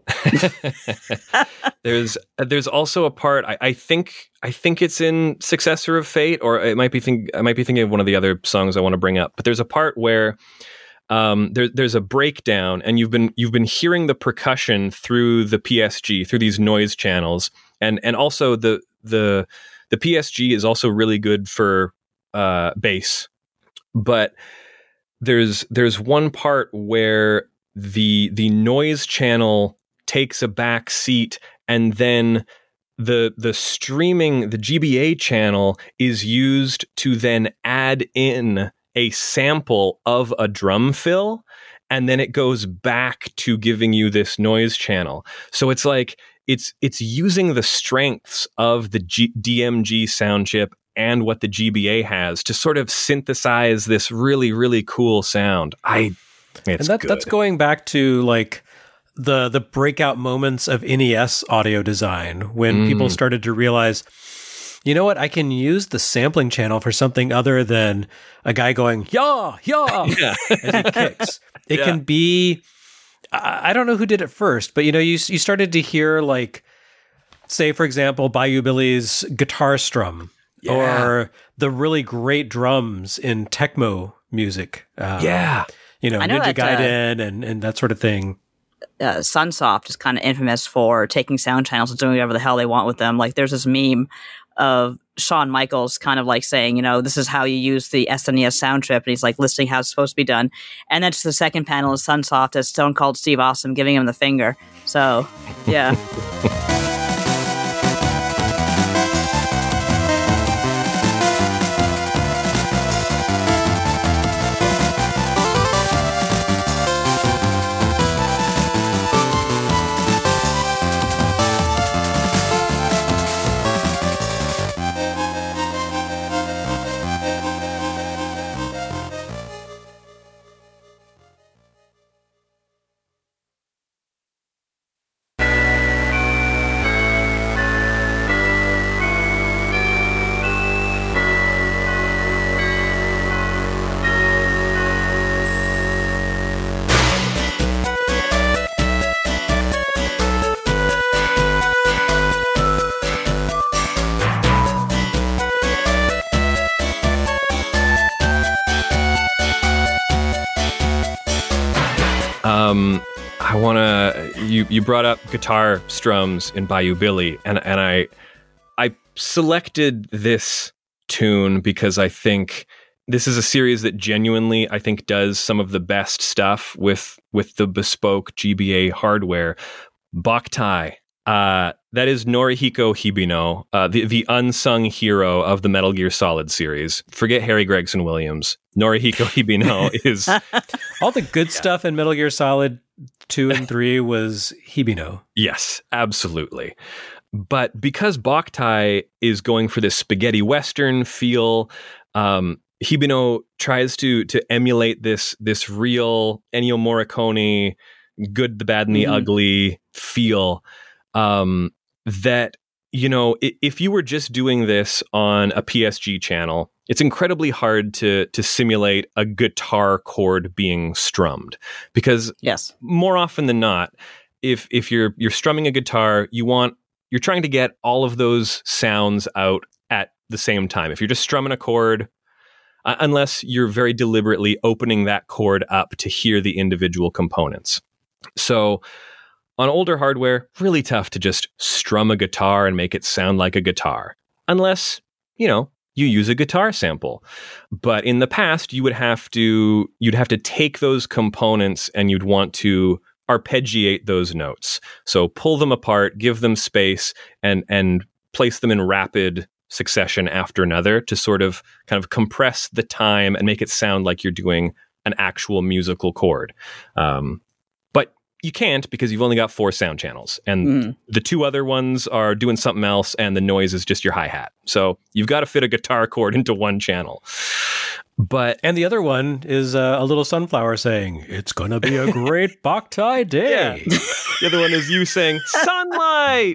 there's there's also a part I, I think I think it's in Successor of Fate, or it might be think I might be thinking of one of the other songs I want to bring up. But there's a part where um, there, there's a breakdown, and you've been you've been hearing the percussion through the P S G, through these noise channels, and and also the the the P S G is also really good for uh, bass. But there's there's one part where the the noise channel takes a back seat, and then the the streaming the G B A channel is used to then add in a sample of a drum fill, and then it goes back to giving you this noise channel. So it's like it's it's using the strengths of the G- D M G sound chip and what the G B A has to sort of synthesize this really, really cool sound. I, it's and that, good. That's going back to like the the breakout moments of N E S audio design when mm. people started to realize, you know what, I can use the sampling channel for something other than a guy going, yah, yah, yeah. as he kicks. It yeah. can be I, I don't know who did it first, but you know, you you started to hear like, say for example, Bayou Billy's guitar strum, Yeah. or the really great drums in Tecmo music. Um, Yeah. you know, I know Ninja that, uh, Gaiden and and that sort of thing. uh, Sunsoft is kind of infamous for taking sound channels and doing whatever the hell they want with them. Like, there's this meme of Shawn Michaels kind of like saying, you know, this is how you use the S N E S sound trip, and he's like listing how it's supposed to be done. And then just the second panel is Sunsoft as Stone Cold Steve Austin giving him the finger. So, yeah. Um, I want to. You you brought up guitar strums in Bayou Billy, and and I I selected this tune because I think this is a series that genuinely I think does some of the best stuff with with the bespoke G B A hardware. Boktai. Uh, that is Norihiko Hibino, uh, the, the unsung hero of the Metal Gear Solid series. Forget Harry Gregson Williams. Norihiko Hibino is... All the good stuff in Metal Gear Solid two and three was Hibino. Yes, absolutely. But because Boktai is going for this spaghetti western feel, um, Hibino tries to to emulate this this real Ennio Morricone, good, the bad, and the mm-hmm. ugly feel. Um, that, you know, if you were just doing this on a P S G channel, it's incredibly hard to to simulate a guitar chord being strummed, because yes, more often than not, if if you're you're strumming a guitar, you want you're trying to get all of those sounds out at the same time. If you're just strumming a chord, uh, unless you're very deliberately opening that chord up to hear the individual components. So on older hardware, really tough to just strum a guitar and make it sound like a guitar, unless, you know, you use a guitar sample. But in the past, you would have to you'd have to take those components and you'd want to arpeggiate those notes. So pull them apart, give them space, and and place them in rapid succession after another to sort of kind of compress the time and make it sound like you're doing an actual musical chord. Um, but you can't, because you've only got four sound channels, and mm. the two other ones are doing something else, and the noise is just your hi-hat. So you've got to fit a guitar chord into one channel. But and the other one is uh, a little sunflower saying, "It's gonna be a great Boktai day." Yeah. The other one is you saying, "Sunlight."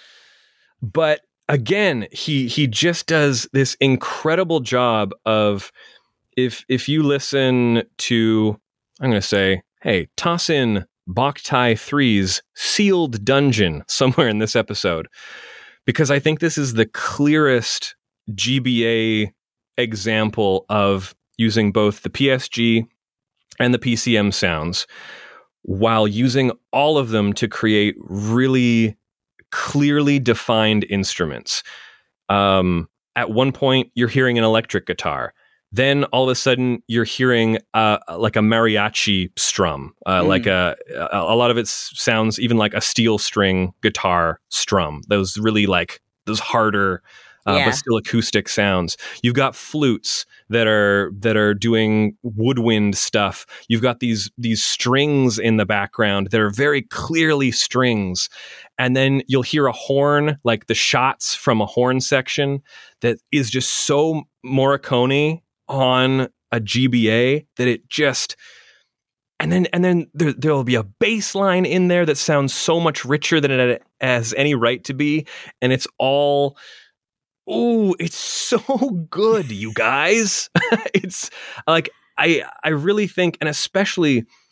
But again, he he just does this incredible job of, if if you listen to, I'm going to say, hey, toss in Boktai three's Sealed Dungeon somewhere in this episode, because I think this is the clearest G B A example of using both the P S G and the P C M sounds while using all of them to create really clearly defined instruments. Um, at one point, you're hearing an electric guitar. Then all of a sudden, you're hearing uh, like a mariachi strum, uh, mm. like a, a lot of it sounds even like a steel string guitar strum. Those really like those harder, uh, yeah. but still acoustic sounds. You've got flutes that are that are doing woodwind stuff. You've got these these strings in the background that are very clearly strings, and then you'll hear a horn, like the shots from a horn section, that is just so Morricone on a G B A that it just, and then and then there there'll be a bass line in there that sounds so much richer than it has any right to be, and it's all, ooh, it's so good, you guys. It's like I I really think, and especially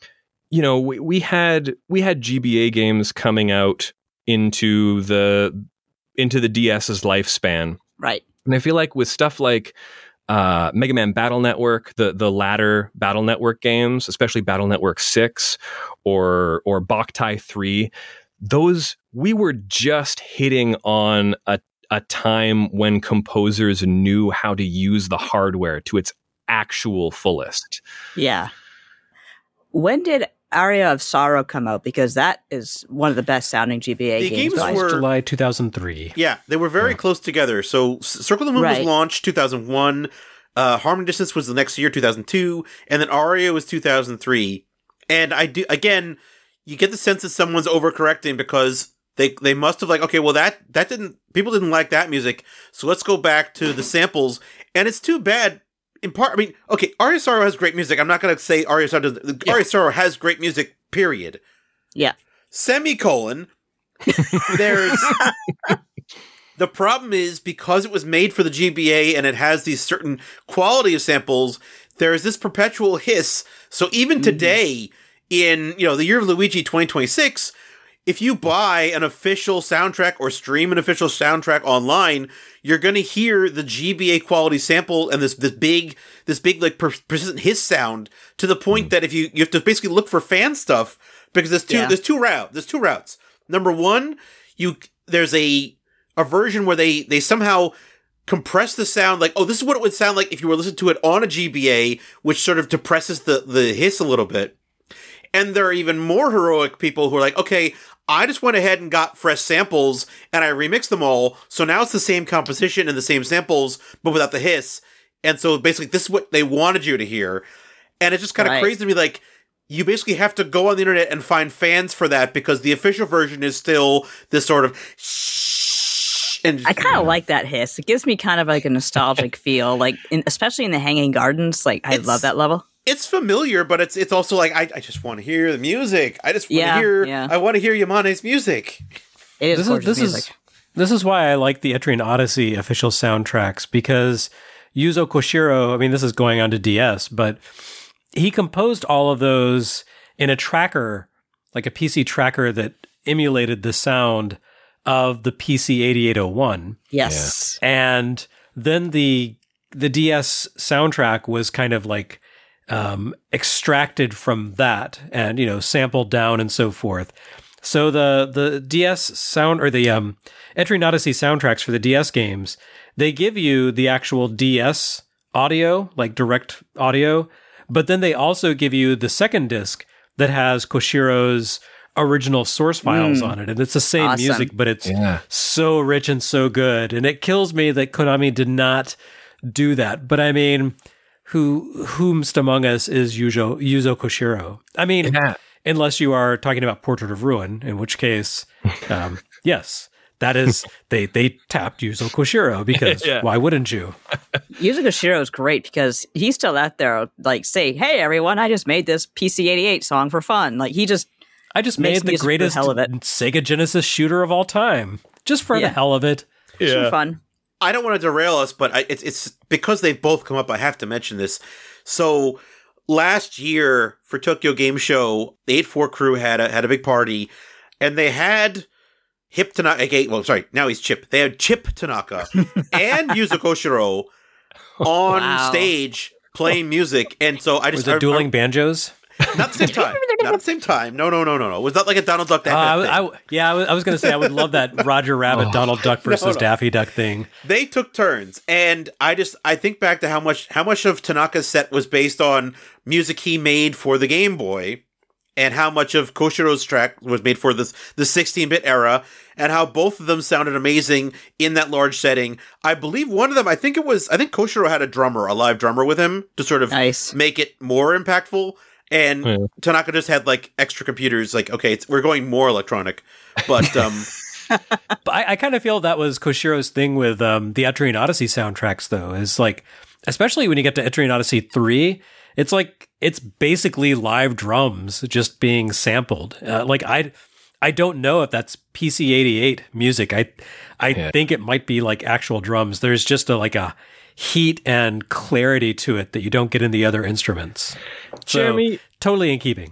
you know, we, we had we had G B A games coming out into the into the DS's lifespan, Right. and I feel like with stuff like uh, Mega Man Battle Network, the the latter Battle Network games, especially Battle Network six or or Boktai three, those we were just hitting on a a time when composers knew how to use the hardware to its actual fullest. Yeah. When did Aria of Sorrow come out? Because that is one of the best sounding G B A The games. games by- were- July two thousand three. Yeah, they were very Yeah. close together. So S- Circle of the Moon Right. was launched two thousand one, uh, Harmony Distance was the next year, two thousand two, and then Aria was two thousand three. And I do, again, you get the sense that someone's overcorrecting because they they must have like, okay, well that, that didn't, people didn't like that music, so let's go back to the samples. And it's too bad, in part, I mean, okay, Aria of Sorrow has great music. I'm not going to say Aria of Sorrow doesn't, Yeah. Aria of Sorrow has great music, period. Yeah. Semicolon. There's the problem is because it was made for the G B A and it has these certain quality of samples, there is this perpetual hiss. So even today, in you know the year of Luigi twenty twenty-six, if you buy an official soundtrack or stream an official soundtrack online, you're going to hear the G B A quality sample and this this big this big like per- persistent hiss sound to the point that if you you have to basically look for fan stuff because there's two Yeah. there's two routes there's two routes. Number one, you there's a a version where they they somehow compress the sound like, oh, this is what it would sound like if you were listening to it on a G B A, which sort of depresses the the hiss a little bit. And there are even more heroic people who are like, okay, I just went ahead and got fresh samples and I remixed them all. So now it's the same composition and the same samples, but without the hiss. And so basically this is what they wanted you to hear. And it's just kind of Right. crazy to me. Like, you basically have to go on the internet and find fans for that because the official version is still this sort of shh. And I kind of like that hiss. It gives me kind of like a nostalgic feel, like in, especially in the Hanging Gardens. Like I It's- love that level. it's familiar, but it's it's also like, I, I just want to hear the music. I just want to Yeah, hear, yeah. I want to hear Yamane's music. It is This is gorgeous this music. is this is why I like the Etrian Odyssey official soundtracks, because Yuzo Koshiro, I mean, this is going on to D S, but he composed all of those in a tracker, like a P C tracker that emulated the sound of the P C eighty-eight oh one. Yes. And then the the D S soundtrack was kind of like um, extracted from that and, you know, sampled down and so forth. So the the D S sound or the um, Etrian Odyssey soundtracks for the D S games, they give you the actual D S audio, like direct audio, but then they also give you the second disc that has Koshiro's original source files on it. And it's the same Awesome. music, but it's Yeah. so rich and so good. And it kills me that Konami did not do that. But I mean, who whomst among us is Yuzo, Yuzo Koshiro? I mean, Yeah. unless you are talking about Portrait of Ruin, in which case, um, yes, that is, they, they tapped Yuzo Koshiro because Yeah. why wouldn't you? Yuzo Koshiro is great because he's still out there, like, say, hey, everyone, I just made this P C eighty-eight song for fun. Like, he just, I just Makes made the music for the greatest hell of it. Sega Genesis shooter of all time, just for the Yeah. hell of it. it's for fun. I don't want to derail us, but I, it's it's because they've both come up. I have to mention this. So last year for Tokyo Game Show, the eight four crew had a had a big party, and they had Hip Tanaka. Okay, well, sorry, now he's Chip. They had Chip Tanaka and Yuzo Koshiro on Wow. stage playing music, and so I just Was I- it dueling banjos? I- not at the same time, not at the same time. No, no, no, no, no. It was not like a Donald Duck. That Uh, kind of I, thing. I- yeah, I was, I was going to say I would love that Roger Rabbit, Donald Duck versus no. Daffy Duck thing. They took turns, and I just I think back to how much how much of Tanaka's set was based on music he made for the Game Boy, and how much of Koshiro's track was made for this the sixteen-bit era, and how both of them sounded amazing in that large setting. I believe one of them, I think it was, I think Koshiro had a drummer, a live drummer with him to sort of Nice. make it more impactful. And Yeah. Tanaka just had like extra computers, like, okay, it's, we're going more electronic, but um. But I, I kind of feel that was Koshiro's thing with um, the Etrian Odyssey soundtracks, though, is like, especially when you get to Etrian Odyssey three, it's like, it's basically live drums just being sampled. Uh, like, I I don't know if that's P C eighty-eight music. I I Yeah. think it might be like actual drums. There's just a like a heat and clarity to it that you don't get in the other instruments. So, Jeremy- totally in keeping.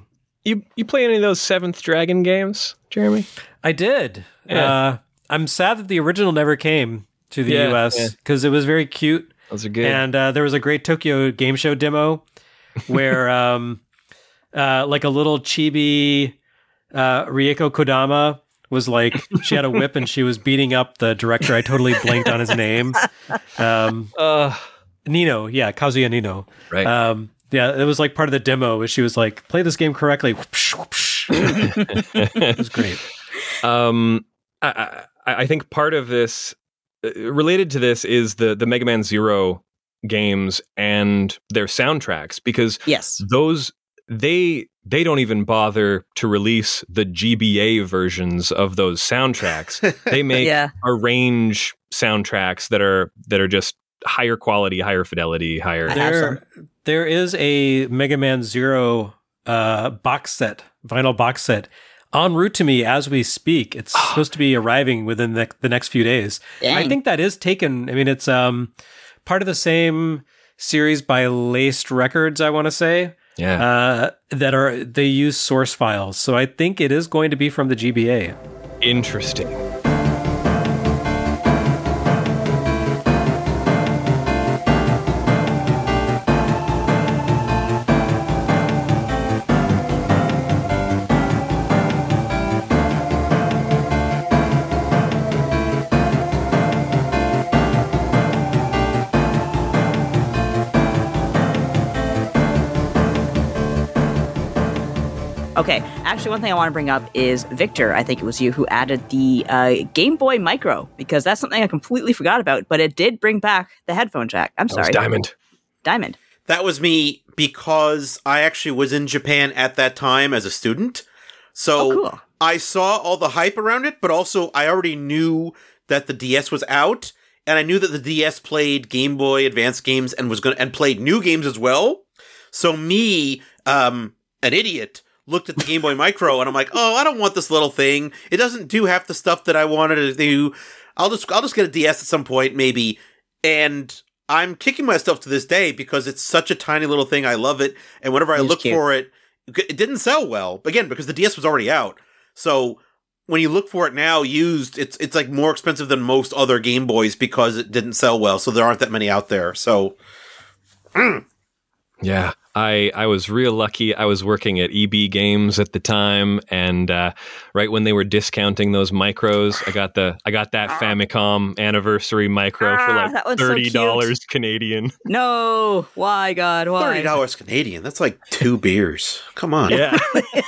You you play any of those Seventh Dragon games, Jeremy? I did. Yeah. Uh, I'm sad that the original never came to the Yeah, U S because yeah. it was very cute. Those are good. And uh, there was a great Tokyo Game Show demo where, um, uh, like a little chibi uh, Rieko Kodama was like, she had a whip and she was beating up the director. I totally blanked on his name. Um, uh, Nino, yeah, Kazuya Nino. right. Um, yeah, it was like part of the demo. Where she was like, play this game correctly. Whoopsh, whoopsh. It was great. Um, I, I, I think part of this, uh, related to this, is the the Mega Man Zero games and their soundtracks, because Yes. those they they don't even bother to release the G B A versions of those soundtracks. They make Yeah. arrange soundtracks that are that are just higher quality, higher fidelity, higher. I have There, there is a Mega Man Zero uh, box set, vinyl box set, en route to me as we speak. It's supposed to be arriving within the, the next few days. Dang. I think that is taken. I mean, it's um part of the same series by Laced Records, I want to say, Yeah. uh, that are they use source files. So I think it is going to be from the G B A. Interesting. Okay, actually, one thing I want to bring up is Victor. I think it was you who added the uh, Game Boy Micro, because that's something I completely forgot about, but it did bring back the headphone jack. I'm That sorry. was Diamond. Diamond. That was me because I actually was in Japan at that time as a student. So Oh, cool. I saw all the hype around it, but also I already knew that the D S was out, and I knew that the D S played Game Boy Advance games and was going to and played new games as well. So me, um, an idiot, looked at the Game Boy Micro and I'm like, oh, I don't want this little thing. It doesn't do half the stuff that I wanted to do. I'll just I'll just get a D S at some point, maybe. And I'm kicking myself to this day because it's such a tiny little thing. I love it. And whenever I It's look cute. for it, it didn't sell well. Again, because the D S was already out. So when you look for it now used, it's it's like more expensive than most other Game Boys because it didn't sell well. So there aren't that many out there. So mm. Yeah, I I was real lucky. I was working at E B Games at the time, and uh, right when they were discounting those micros, I got the I got that Famicom anniversary micro for Ah, that like one's so thirty dollars cute. Canadian. No. Why, God? Why? thirty dollars Canadian. That's like two beers. Come on. Yeah,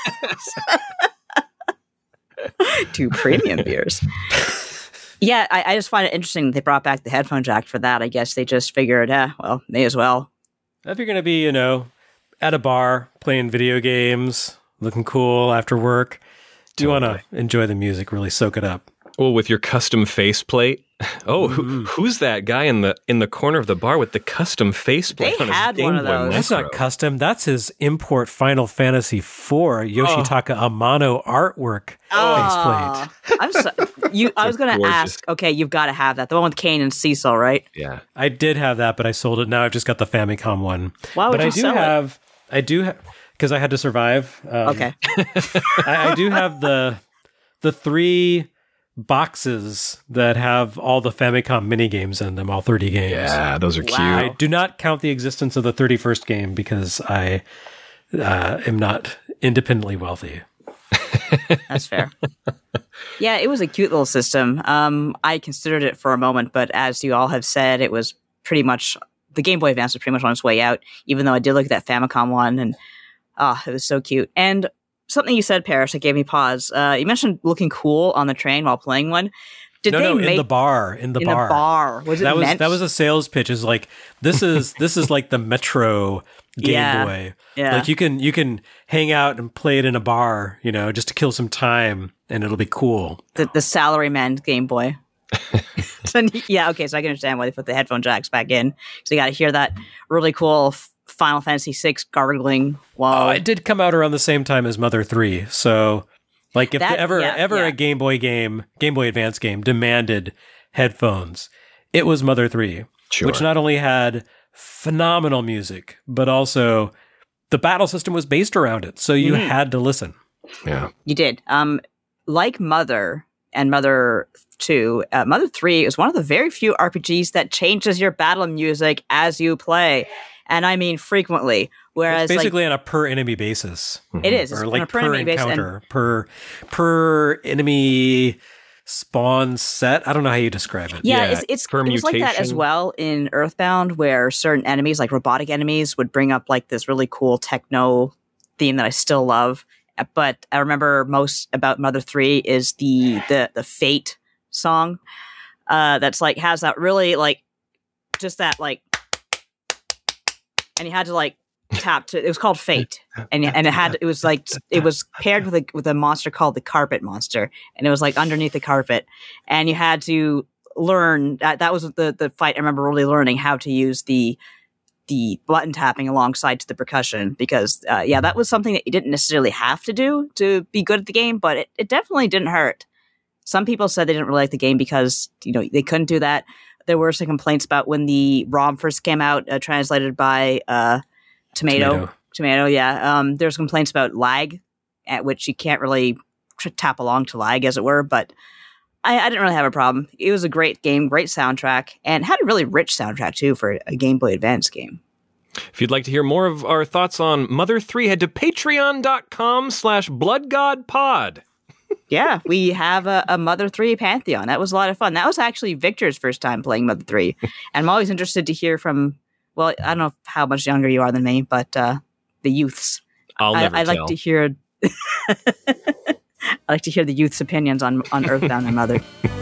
Two premium beers. Yeah, I, I just find it interesting that they brought back the headphone jack for that. I guess they just figured, eh, well, may as well. If you're going to be, you know, at a bar playing video games, looking cool after work, you want to enjoy the music, really soak it up. well, with your custom faceplate. Oh, who, who's that guy in the in the corner of the bar with the custom faceplate? They on his had Game one of Boy those. That's Micro? not custom. That's his import Final Fantasy four Yoshitaka Amano artwork faceplate. Oh, I'm so, you. I was going to gorgeous. ask. Okay, you've got to have that. The one with Kane and Cecil, right? Yeah. I did have that, but I sold it. Now I've just got the Famicom one. Why would but you I do sell it? have, I do have, because I had to survive. Um, Okay. I, I do have the the three boxes that have all the Famicom mini games in them, all thirty games. Yeah, those are Wow. I cute. do not count the existence of the thirty-first game because I uh, am not independently wealthy. That's fair. Yeah, it was a cute little system. Um, I considered it for a moment, but as you all have said, it was pretty much the Game Boy Advance was pretty much on its way out. Even though I did look at that Famicom one, and ah, it was so cute. And something you said, Parrish, that gave me pause. Uh, you mentioned looking cool on the train while playing one. Did no, they no, make in the bar, in the in bar. the bar? Was it that was meant? that was a sales pitch. Is like this is this is like the Metro Game Yeah. Boy. Yeah. Like you can you can hang out and play it in a bar, you know, just to kill some time, and it'll be cool. the, the salaryman Game Boy. So, yeah, okay, so I can understand why they put the headphone jacks back in. So you got to hear that really cool f- Final Fantasy six gargling while Oh, it did come out around the same time as Mother three. So, like, if That- ever yeah, ever yeah. a Game Boy game, Game Boy Advance game demanded headphones, it was Mother three, Sure. which not only had phenomenal music, but also the battle system was based around it, so you Mhm. had to listen. Yeah. You did. Um, like Mother and Mother two, uh, Mother three is one of the very few R P Gs that changes your battle music as you play. And I mean frequently. Whereas It's basically like, on a per enemy basis. it is. It's Or on like a per per enemy basis, and- encounter, per per enemy spawn set. I don't know how you describe it. Yeah, Yeah, it's, it's per it was like that as mutation. well in Earthbound, where certain enemies, like robotic enemies, would bring up like this really cool techno theme that I still love. Uh, But I remember most about Mother three is the the the Fate song. Uh, that's like has that really like just that like, and you had to like tap to. It was called Fate, and and it had it was like it was paired with a with a monster called the Carpet Monster, and it was like underneath the carpet, and you had to learn that that was the the fight. I remember really learning how to use the the button tapping alongside to the percussion because uh, yeah, that was something that you didn't necessarily have to do to be good at the game, but it, it definitely didn't hurt. Some people said they didn't really like the game because you know they couldn't do that. There were some complaints about when the ROM first came out, uh, translated by uh, Tomato. Tomato. Tomato, yeah. Um, there's complaints about lag, at which you can't really tr- tap along to lag, as it were. But I, I didn't really have a problem. It was a great game, great soundtrack, and had a really rich soundtrack too for a Game Boy Advance game. If you'd like to hear more of our thoughts on Mother three, head to patreon.com slash bloodgodpod. Yeah, we have a, a Mother three Pantheon. That was a lot of fun. That was actually Victor's first time playing Mother three. And I'm always interested to hear from, well, I don't know how much younger you are than me, but uh, the youths. I'll I, never I tell. like to hear I like to hear the youth's opinions on, on Earthbound and Mother.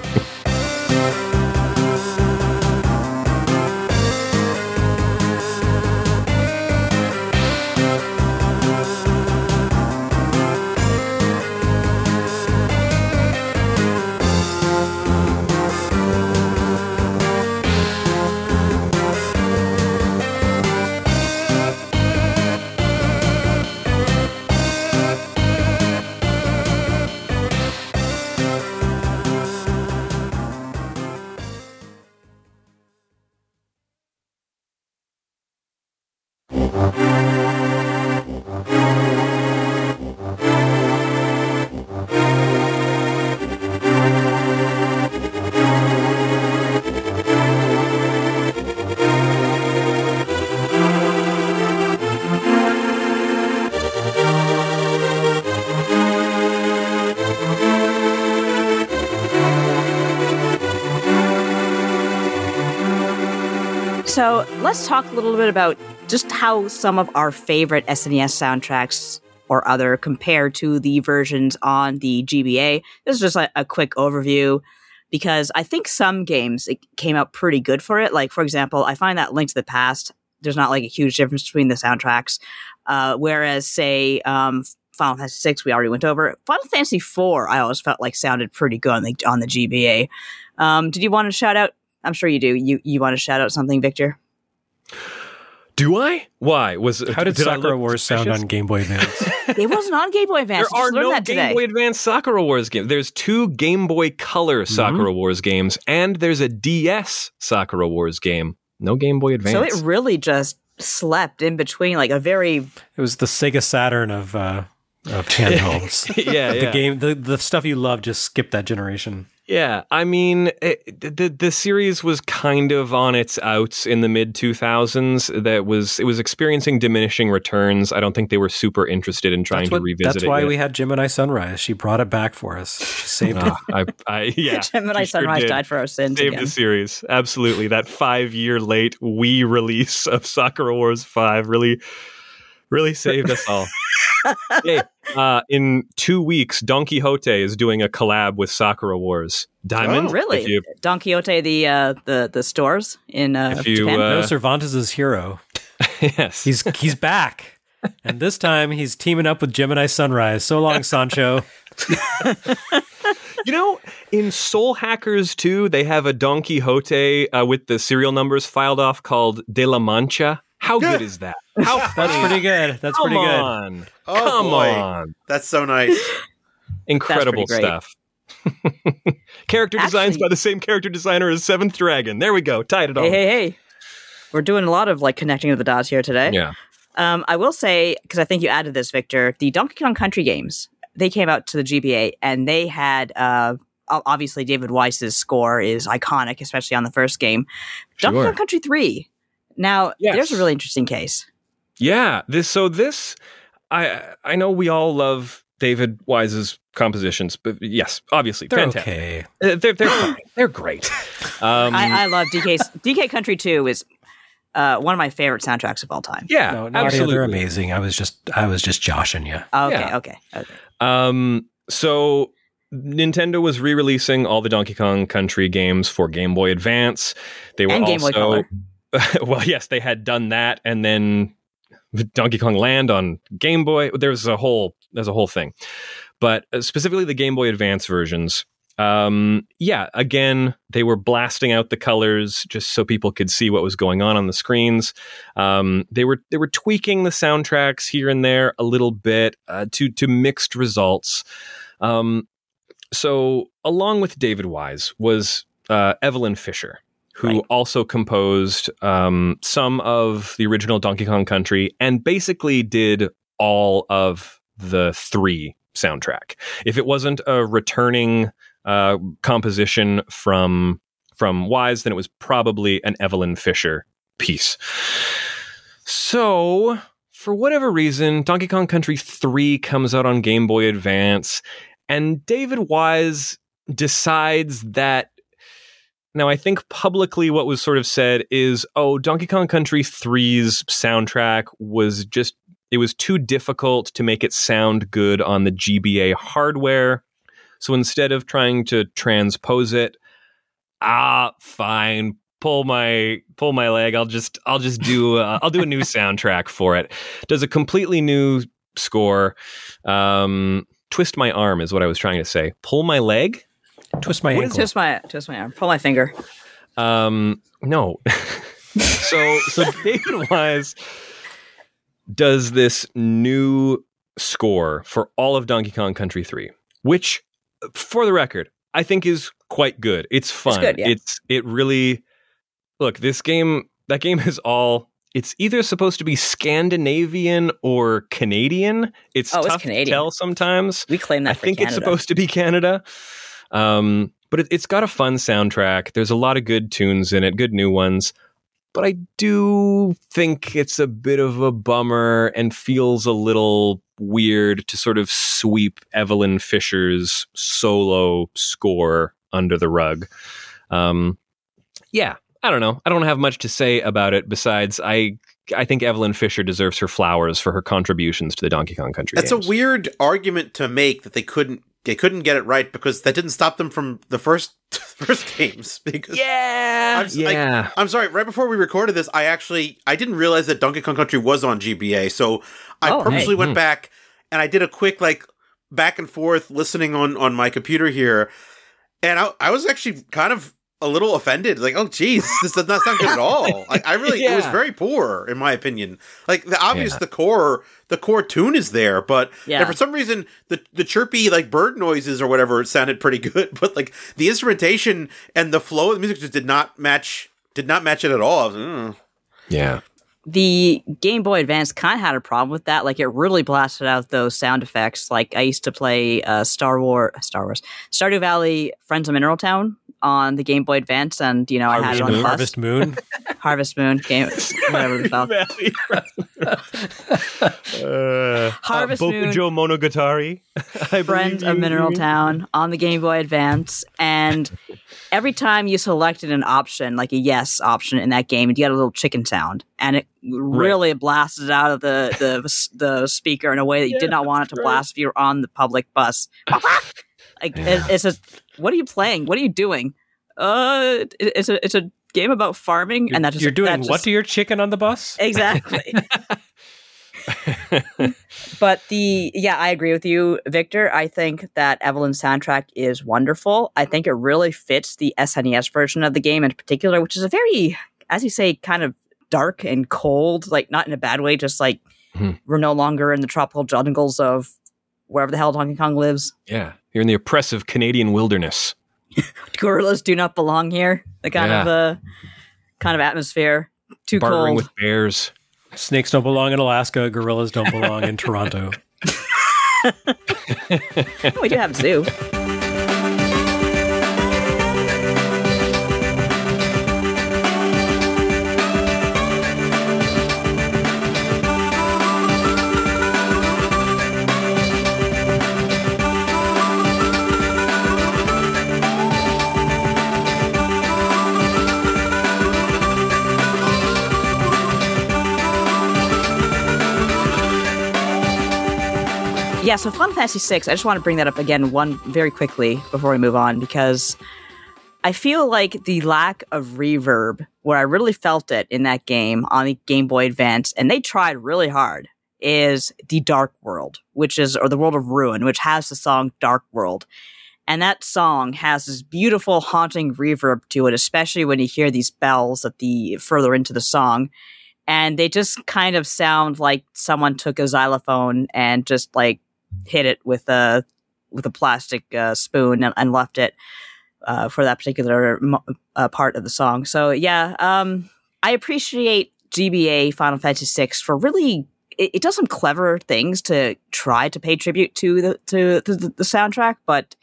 So let's talk a little bit about just how some of our favorite S N E S soundtracks or other compare to the versions on the G B A. This is just a, a quick overview because I think some games it came out pretty good for it. Like, for example, I find that Link to the Past, there's not like a huge difference between the soundtracks. Uh, whereas, say, um, Final Fantasy six, we already went over. Final Fantasy four, I always felt like sounded pretty good on the, on the G B A. Um, did you want to shout out? I'm sure you do. You you want to shout out something, Victor? Do I? Why? Was How did, I Sakura look Wars sound suspicious? on Game Boy Advance? It wasn't on Game Boy Advance. There I are just learned no that Game today. Boy Advance Sakura Wars games. There's two Game Boy Color Sakura Wars games, and there's a D S Sakura Wars game. No Game Boy Advance. So it really just slept in between, like a very It was the Sega Saturn of uh, of handhelds. yeah, The yeah. game, the, the stuff you love, just skipped that generation. Yeah, I mean, it, the the series was kind of on its outs in the mid two thousands. That was it was experiencing diminishing returns. I don't think they were super interested in trying That's, what, to revisit that's it. why yet. we had Gemini Sunrise. She brought it back for us. She saved it. Ah, I, I, yeah, Gemini she sure Sunrise did. died for our sins Saved again. the series. Absolutely. That five year late Wii release of Sakura Wars five really, really saved us all. Hey, uh, in two weeks, Don Quixote is doing a collab with Sakura Wars. Diamond, Oh, Really, If you, Don Quixote, the uh, the the stores in uh, If you, Japan. uh, No, Cervantes' hero. yes, He's he's back. And this time he's teaming up with Gemini Sunrise. So long, Sancho. you know, in Soul Hackers two, they have a Don Quixote uh, with the serial numbers filed off called De La Mancha. How good is that? How That's funny? pretty good. That's Come pretty good. on. Oh, Come boy. on. That's so nice. Incredible That's pretty great. stuff. Character designs Actually- by the same character designer as Seventh Dragon. There we go. Tied it all. Hey, hey, hey! We're doing a lot of like connecting of the dots here today. Yeah. Um, I will say, because I think you added this, Victor, the Donkey Kong Country games, they came out to the G B A, and they had, uh, obviously, David Weiss's score is iconic, especially on the first game. Sure. Donkey Kong Country three. Now, Yes. there's a really interesting case. Yeah, this so this I I know we all love David Wise's compositions, but yes, obviously, They're fantastic. okay. Uh, They're they're fine. They're great. Um, I, I love D K's. D K Country two is uh, one of my favorite soundtracks of all time. yeah, No, Nadia, absolutely. they're amazing. I was just I was just joshing you. Okay, Yeah. okay, okay. Um, so Nintendo was re-releasing all the Donkey Kong Country games for Game Boy Advance. They were And Game Boy also Color. well, yes, they had done that, and then Donkey Kong Land on Game Boy. There's a whole there's a whole thing, but uh, specifically the Game Boy Advance versions. Um, yeah, again, they were blasting out the colors just so people could see what was going on on the screens. Um, they were they were tweaking the soundtracks here and there a little bit uh, to to mixed results. Um, so along with David Wise was uh, Evelyn Fisher, who Right. also composed um, some of the original Donkey Kong Country and basically did all of the three soundtrack. If it wasn't a returning uh, composition from from Wise, then it was probably an Evelyn Fisher piece. So, for whatever reason, Donkey Kong Country three comes out on Game Boy Advance, and David Wise decides that. Now, I think publicly what was sort of said is, oh, Donkey Kong Country three's soundtrack was just, it was too difficult to make it sound good on the G B A hardware. So instead of trying to transpose it, ah, fine, pull my pull my leg. I'll just I'll just do uh, I'll do a new soundtrack for it. Does a completely new score. Um, twist my arm is what I was trying to say. Pull my leg. Twist my What ankle. Twist my twist my arm. Pull my finger. Um, no. so so David Wise does this new score for all of Donkey Kong Country three, which, for the record, I think is quite good. It's fun. good, yeah. It's it really look, this game that game is all it's either supposed to be Scandinavian or Canadian. It's Oh, it's tough Canadian. to tell sometimes. We claim that I for think Canada. it's supposed to be Canada. Um, but it, it's got a fun soundtrack. There's a lot of good tunes in it, good new ones. But I do think it's a bit of a bummer and feels a little weird to sort of sweep Evelyn Fisher's solo score under the rug. Um, yeah, I don't know. I don't have much to say about it besides I I think Evelyn Fisher deserves her flowers for her contributions to the Donkey Kong Country That's games. a weird argument to make that they couldn't they couldn't get it right because that didn't stop them from the first first games. Because Yeah, I'm, s- like, yeah. I'm sorry. Right before we recorded this, I actually I didn't realize that Donkey Kong Country was on G B A, so I Oh, purposely hey. went Hmm. back and I did a quick like back and forth listening on on my computer here, and I I was actually kind of a little offended. Like, oh, geez, this does not sound good at all. Like, I really, it was Yeah. very poor in my opinion. Like, the obvious, Yeah. the core, the core tune is there, but Yeah. and for some reason, the the chirpy like bird noises or whatever sounded pretty good. But like the instrumentation and the flow of the music just did not match. Did not match it at all. I was like, mm. Yeah. The Game Boy Advance kind of had a problem with that. Like, it really blasted out those sound effects. Like, I used to play uh, Star Wars, Star Wars, Stardew Valley, Friends of Mineral Town on the Game Boy Advance, and you know, I had it on the bus. Harvest Moon. Harvest Moon game, whatever it's called. uh, Harvest Moon. Bokujo Monogatari. I Friends believe of you Mineral mean. Town on the Game Boy Advance, and every time you selected an option, like a yes option in that game, you got a little chicken sound, and it really blasted out of the the the speaker in a way that you did not want it to right. blast if you were on the public bus. Like it, it's just, what are you playing? What are you doing? Uh, it, it's a it's a game about farming, and that just You're doing that what just- to your chicken on the bus? Exactly. But the yeah, I agree with you, Victor. I think that Evelyn's soundtrack is wonderful. I think it really fits the S N E S version of the game in particular, which is a very, as you say, kind of dark and cold, like not in a bad way, just like Mhm. we're no longer in the tropical jungles of wherever the hell Donkey Kong lives. Yeah. You're in the oppressive Canadian wilderness. Gorillas do not belong here. The kind of Yeah. uh, kind of atmosphere. Too Bartering cold. with bears. Snakes don't belong in Alaska. Gorillas don't belong in Toronto. We do have a zoo. Yeah, so Final Fantasy six, I just want to bring that up again one very quickly before we move on, because I feel like the lack of reverb, where I really felt it in that game on the Game Boy Advance, and they tried really hard, is the Dark World, which is, or the World of Ruin, which has the song Dark World. And that song has this beautiful, haunting reverb to it, especially when you hear these bells at the further into the song. And they just kind of sound like someone took a xylophone and just like hit it with a with a plastic uh, spoon and, and left it uh, for that particular uh, part of the song. So yeah, um, I appreciate G B A Final Fantasy six for really it, it does some clever things to try to pay tribute to the to, to the, the soundtrack, but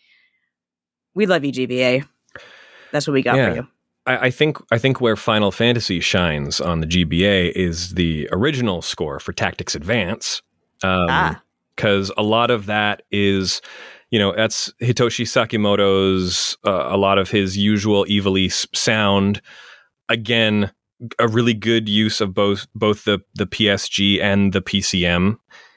we love you, G B A. That's what we got yeah. for you. I, I think I think where Final Fantasy shines on the G B A is the original score for Tactics Advance. Um, ah. Because a lot of that is, you know, that's Hitoshi Sakimoto's, uh, a lot of his usual Ivalice sound. Again, a really good use of both both the, the P S G and the P C M.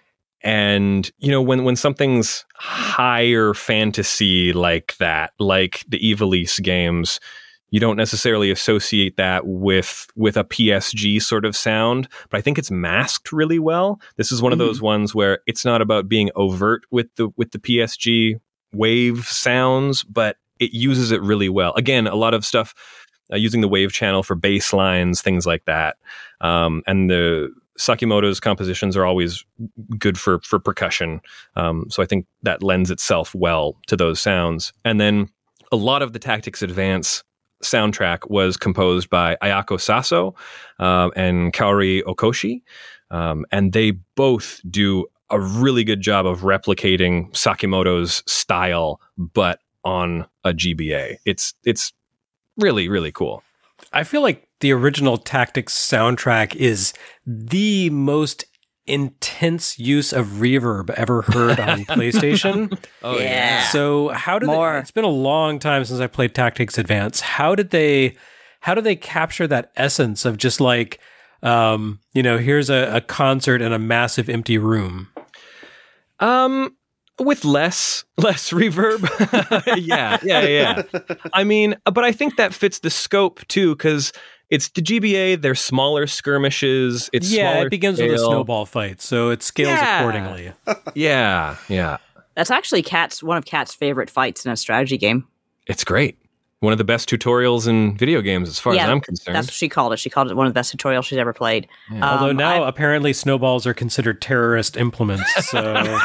And, you know, when, when something's higher fantasy like that, like the Ivalice games, you don't necessarily associate that with with a P S G sort of sound, but I think it's masked really well. This is one mm-hmm. of those ones where it's not about being overt with the with the P S G wave sounds, but it uses it really well. Again, a lot of stuff uh, using the wave channel for bass lines, things like that. Um, and the Sakimoto's compositions are always good for for percussion. Um, so I think that lends itself well to those sounds. And then a lot of the Tactics Advance soundtrack was composed by Ayako Saso uh, and Kaori Okoshi, um, and they both do a really good job of replicating Sakimoto's style, but on a G B A. It's it's really, really cool. I feel like the original Tactics soundtrack is the most intense use of reverb ever heard on PlayStation. Oh yeah. yeah. So how did More. They, it's been a long time since I played Tactics Advance. How did they how did they capture that essence of just like um, you know, here's a, a concert in a massive empty room? Um with less less reverb. yeah, yeah, yeah. I mean, but I think that fits the scope too, because it's the G B A, they're smaller skirmishes. It's yeah, smaller it begins scale. with a snowball fight, so it scales Yeah. accordingly. Yeah, yeah. That's actually Kat's one of Kat's favorite fights in a strategy game. It's great. One of the best tutorials in video games, as far yeah, as I'm concerned. That's what she called it. She called it one of the best tutorials she's ever played. Yeah. Um, Although now I- apparently snowballs are considered terrorist implements, so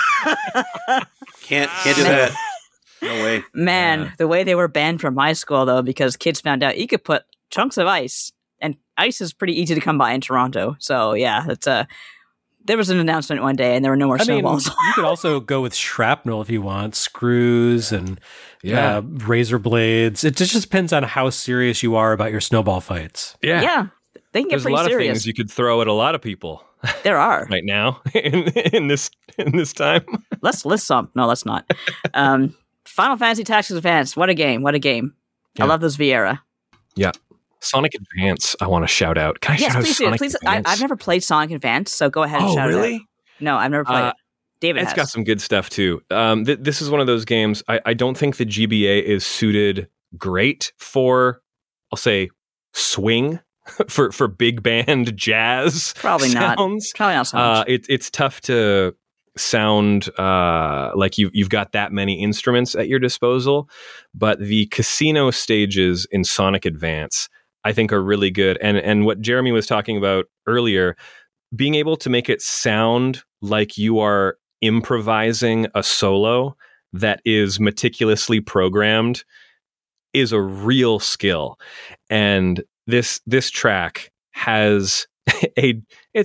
Can't can't do that. No way. Man, Yeah. the way they were banned from my school, though, because kids found out you could put chunks of ice, and ice is pretty easy to come by in Toronto. So, yeah, it's a. There was an announcement one day, and there were no more I mean, snowballs. you could also go with shrapnel if you want, screws and Yeah. uh, razor blades. It just depends on how serious you are about your snowball fights. yeah. yeah, they can get There's a pretty lot of serious. things you could throw at a lot of people There are. right now in, in this in this time. Let's list some. No, let's not. um, Final Fantasy Tactics Advance. What a game! What a game! Yeah. I love this Vieira. Yeah. Sonic Advance, I want to shout out. Can I Yes, shout out please do. Sonic Please, I, Advance? I've never played Sonic Advance, so go ahead and Oh, shout it really? out. No, I've never played Uh, it. David It's has. got some good stuff too. Um, th- this is one of those games. I, I don't think the G B A is suited great for, I'll say, swing for for big band jazz. Probably not. sounds. Probably not so Uh, much. it, it's tough to sound uh, like you you've got that many instruments at your disposal, but the casino stages in Sonic Advance, I think, are really good. And and what Jeremy was talking about earlier, being able to make it sound like you are improvising a solo that is meticulously programmed is a real skill. And this this track has a it's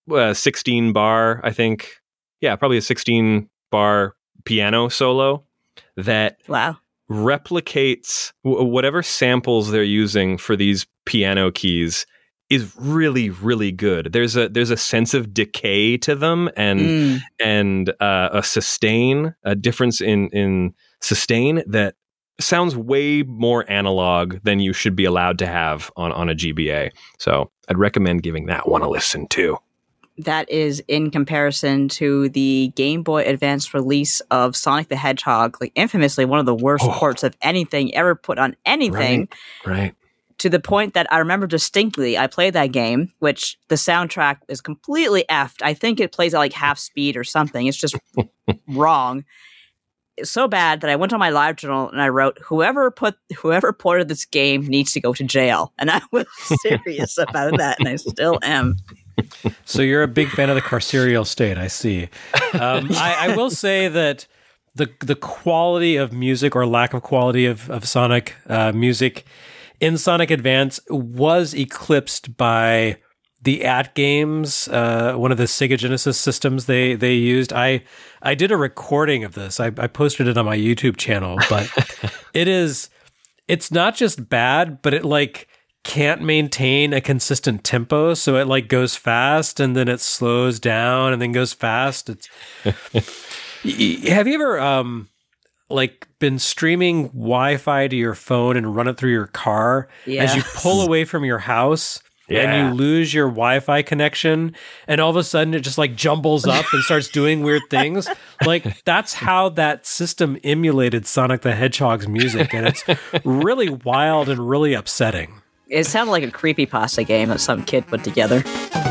uh, sixteen bar, I think. Yeah, probably a sixteen bar piano solo that Wow. replicates w- whatever samples they're using for these piano keys is really, really good. There's a there's a sense of decay to them, and Mm. and uh, a sustain, a difference in in sustain that sounds way more analog than you should be allowed to have on on a G B A. So I'd recommend giving that one a listen too. That is in comparison to the Game Boy Advance release of Sonic the Hedgehog, like infamously one of the worst Oh. ports of anything ever put on anything. Right. Right. To the point that I remember distinctly, I played that game, which the soundtrack is completely effed. I think it plays at like half speed or something. It's just wrong. It's so bad that I went on my live journal and I wrote, "Whoever put whoever ported this game needs to go to jail." And I was serious about that, and I still am. So you're a big fan of the carceral state, I see. Um, I, I will say that the the quality of music or lack of quality of, of Sonic uh, music in Sonic Advance was eclipsed by the At Games, uh, one of the Sega Genesis systems they they used. I I did a recording of this. I, I posted it on my YouTube channel, but it is it's not just bad, but it like can't maintain a consistent tempo, so it like goes fast and then it slows down and then goes fast. It's Y- have you ever um like been streaming Wi-Fi to your phone and run it through your car Yeah. as you pull away from your house Yeah. and you lose your Wi-Fi connection and all of a sudden it just like jumbles up and starts doing weird things? Like that's how that system emulated Sonic the Hedgehog's music, and it's really wild and really upsetting. It sounded like a creepypasta game that some kid put together.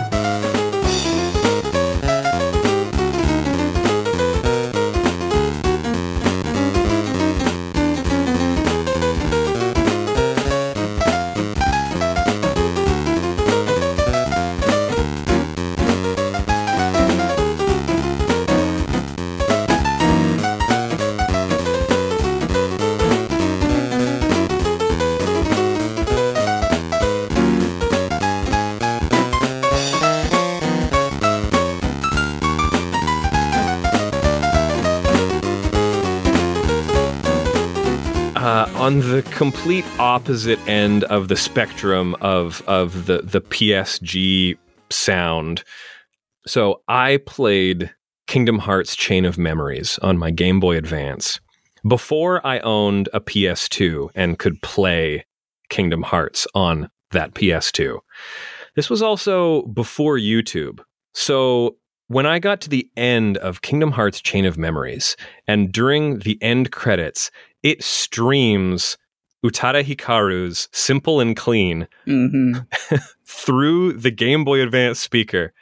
Uh, on the complete opposite end of the spectrum of of the the P S G sound, so I played Kingdom Hearts Chain of Memories on my Game Boy Advance before I owned a P S two and could play Kingdom Hearts on that P S two. This was also before YouTube. So when I got to the end of Kingdom Hearts Chain of Memories, and during the end credits, it streams Utada Hikaru's Simple and Clean Mm-hmm. through the Game Boy Advance speaker.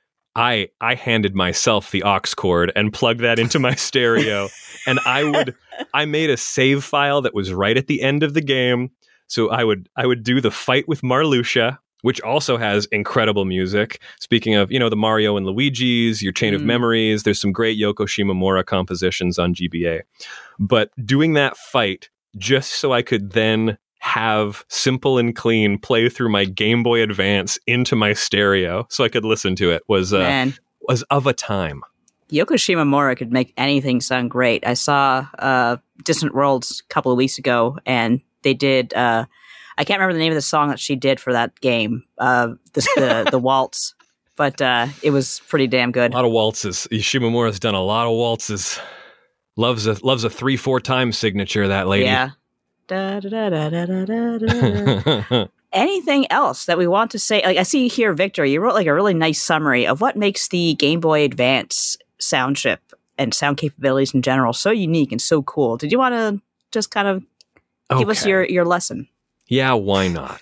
I I handed myself the aux cord and plugged that into my stereo, and I would I made a save file that was right at the end of the game. So I would I would do the fight with Marluxia, which also has incredible music. Speaking of, you know, the Mario and Luigi's, your Chain of Mm. Memories, there's some great Yoko Shimomura compositions on G B A. But doing that fight just so I could then have Simple and Clean play through my Game Boy Advance into my stereo so I could listen to it was uh, Man, was of a time. Yoko Shimomura could make anything sound great. I saw uh, Distant Worlds a couple of weeks ago, and they did. Uh, I can't remember the name of the song that she did for that game. Uh, this, the the waltz, but uh, it was pretty damn A good. lot of waltzes. Shimomura's done a lot of waltzes. Loves a loves a three four time signature. That lady. Yeah. Da, da, da, da, da, da, da, da. Anything else that we want to say? Like I see here, Victor, you wrote like a really nice summary of what makes the Game Boy Advance sound chip and sound capabilities in general so unique and so cool. Did you want to just kind of give us Okay. your, your lesson? Yeah, why not?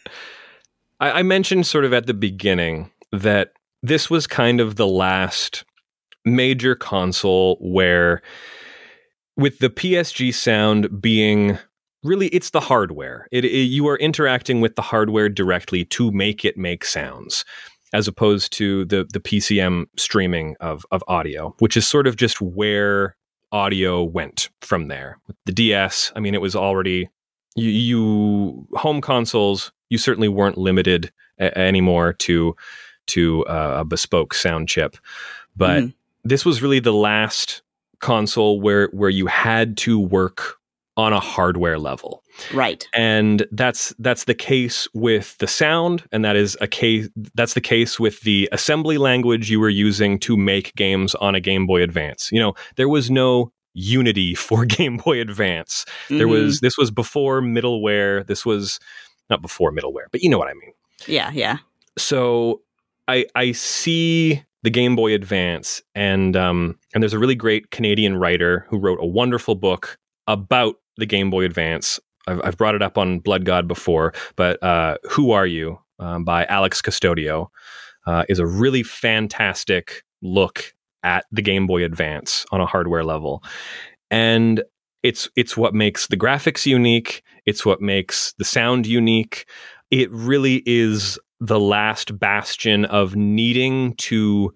I, I mentioned sort of at the beginning that this was kind of the last major console where, with the P S G sound being really, it's the hardware. It, it you are interacting with the hardware directly to make it make sounds, as opposed to the the P C M streaming of of audio, which is sort of just where audio went from there. With the D S, I mean, it was already you, you home consoles. You certainly weren't limited a- anymore to to uh, a bespoke sound chip. But mm-hmm. this was really the last console where where you had to work on a hardware level. Right. And that's that's the case with the sound, and that is a case that's the case with the assembly language you were using to make games on a Game Boy Advance. You know, there was no Unity for Game Boy Advance. Mm-hmm. There was this was before middleware. This was not before middleware, but you know what I mean. Yeah, yeah. So I I see the Game Boy Advance, and um and there's a really great Canadian writer who wrote a wonderful book about the Game Boy Advance. I've, I've brought it up on Blood God before, but uh, Who Are You um, by Alex Custodio uh, is a really fantastic look at the Game Boy Advance on a hardware level. And it's it's what makes the graphics unique. It's what makes the sound unique. It really is the last bastion of needing to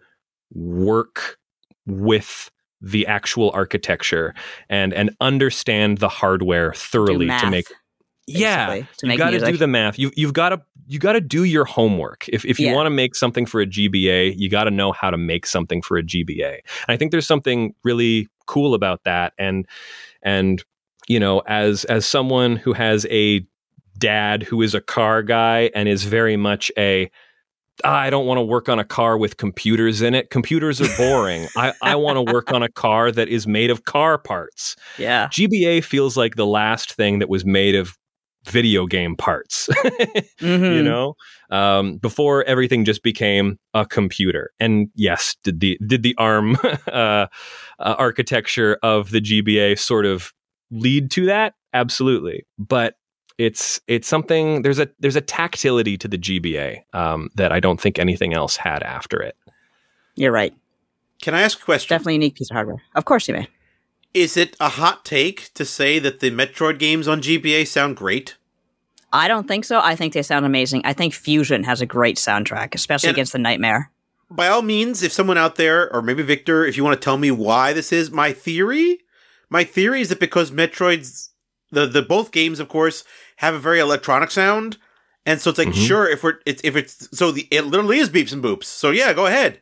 work with the actual architecture and and understand the hardware thoroughly to make yeah to you got to do the math. You you've got to you got to do your homework. If if you yeah. want to make something for a G B A, you got to know how to make something for a G B A. And I think there's something really cool about that. And and you know, as as someone who has a dad who is a car guy and is very much a I don't want to work on a car with computers in it. Computers are boring. I, I want to work on a car that is made of car parts. Yeah. G B A feels like the last thing that was made of video game parts, mm-hmm. you know, um, before everything just became a computer. And yes, did the did the ARM uh, uh, architecture of the G B A sort of lead to that? Absolutely. But It's it's something there's a there's a tactility to the G B A um, that I don't think anything else had after it. You're right. Can I ask a question? Definitely a unique piece of hardware. Of course you may. Is it a hot take to say that the Metroid games on G B A sound great? I don't think so. I think they sound amazing. I think Fusion has a great soundtrack, especially and against the Nightmare. By all means, if someone out there, or maybe Victor, if you want to tell me why this is, my theory, my theory is that because Metroid's the the both games, of course, have a very electronic sound, and so it's like, mm-hmm. sure, if we're it's if it's so the it literally is beeps and boops. So yeah, go ahead.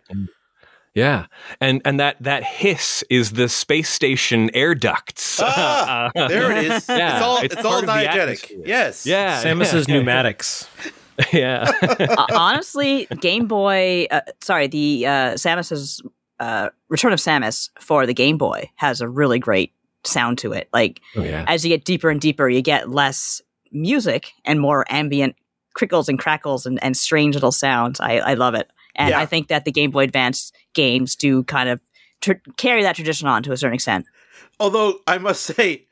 Yeah, and and that that hiss is the space station air ducts. Ah, uh, there it is. Yeah, it's all it's, it's all diegetic. Yes. Yeah, Samus's yeah. pneumatics. Yeah. uh, honestly, Game Boy. Uh, sorry, the uh, Samus's uh, Return of Samus for the Game Boy has a really great sound to it. Like oh, yeah. as you get deeper and deeper, you get less music and more ambient crickles and crackles and, and strange little sounds. I, I love it. And yeah. I think that the Game Boy Advance games do kind of tr- carry that tradition on to a certain extent. Although I must say,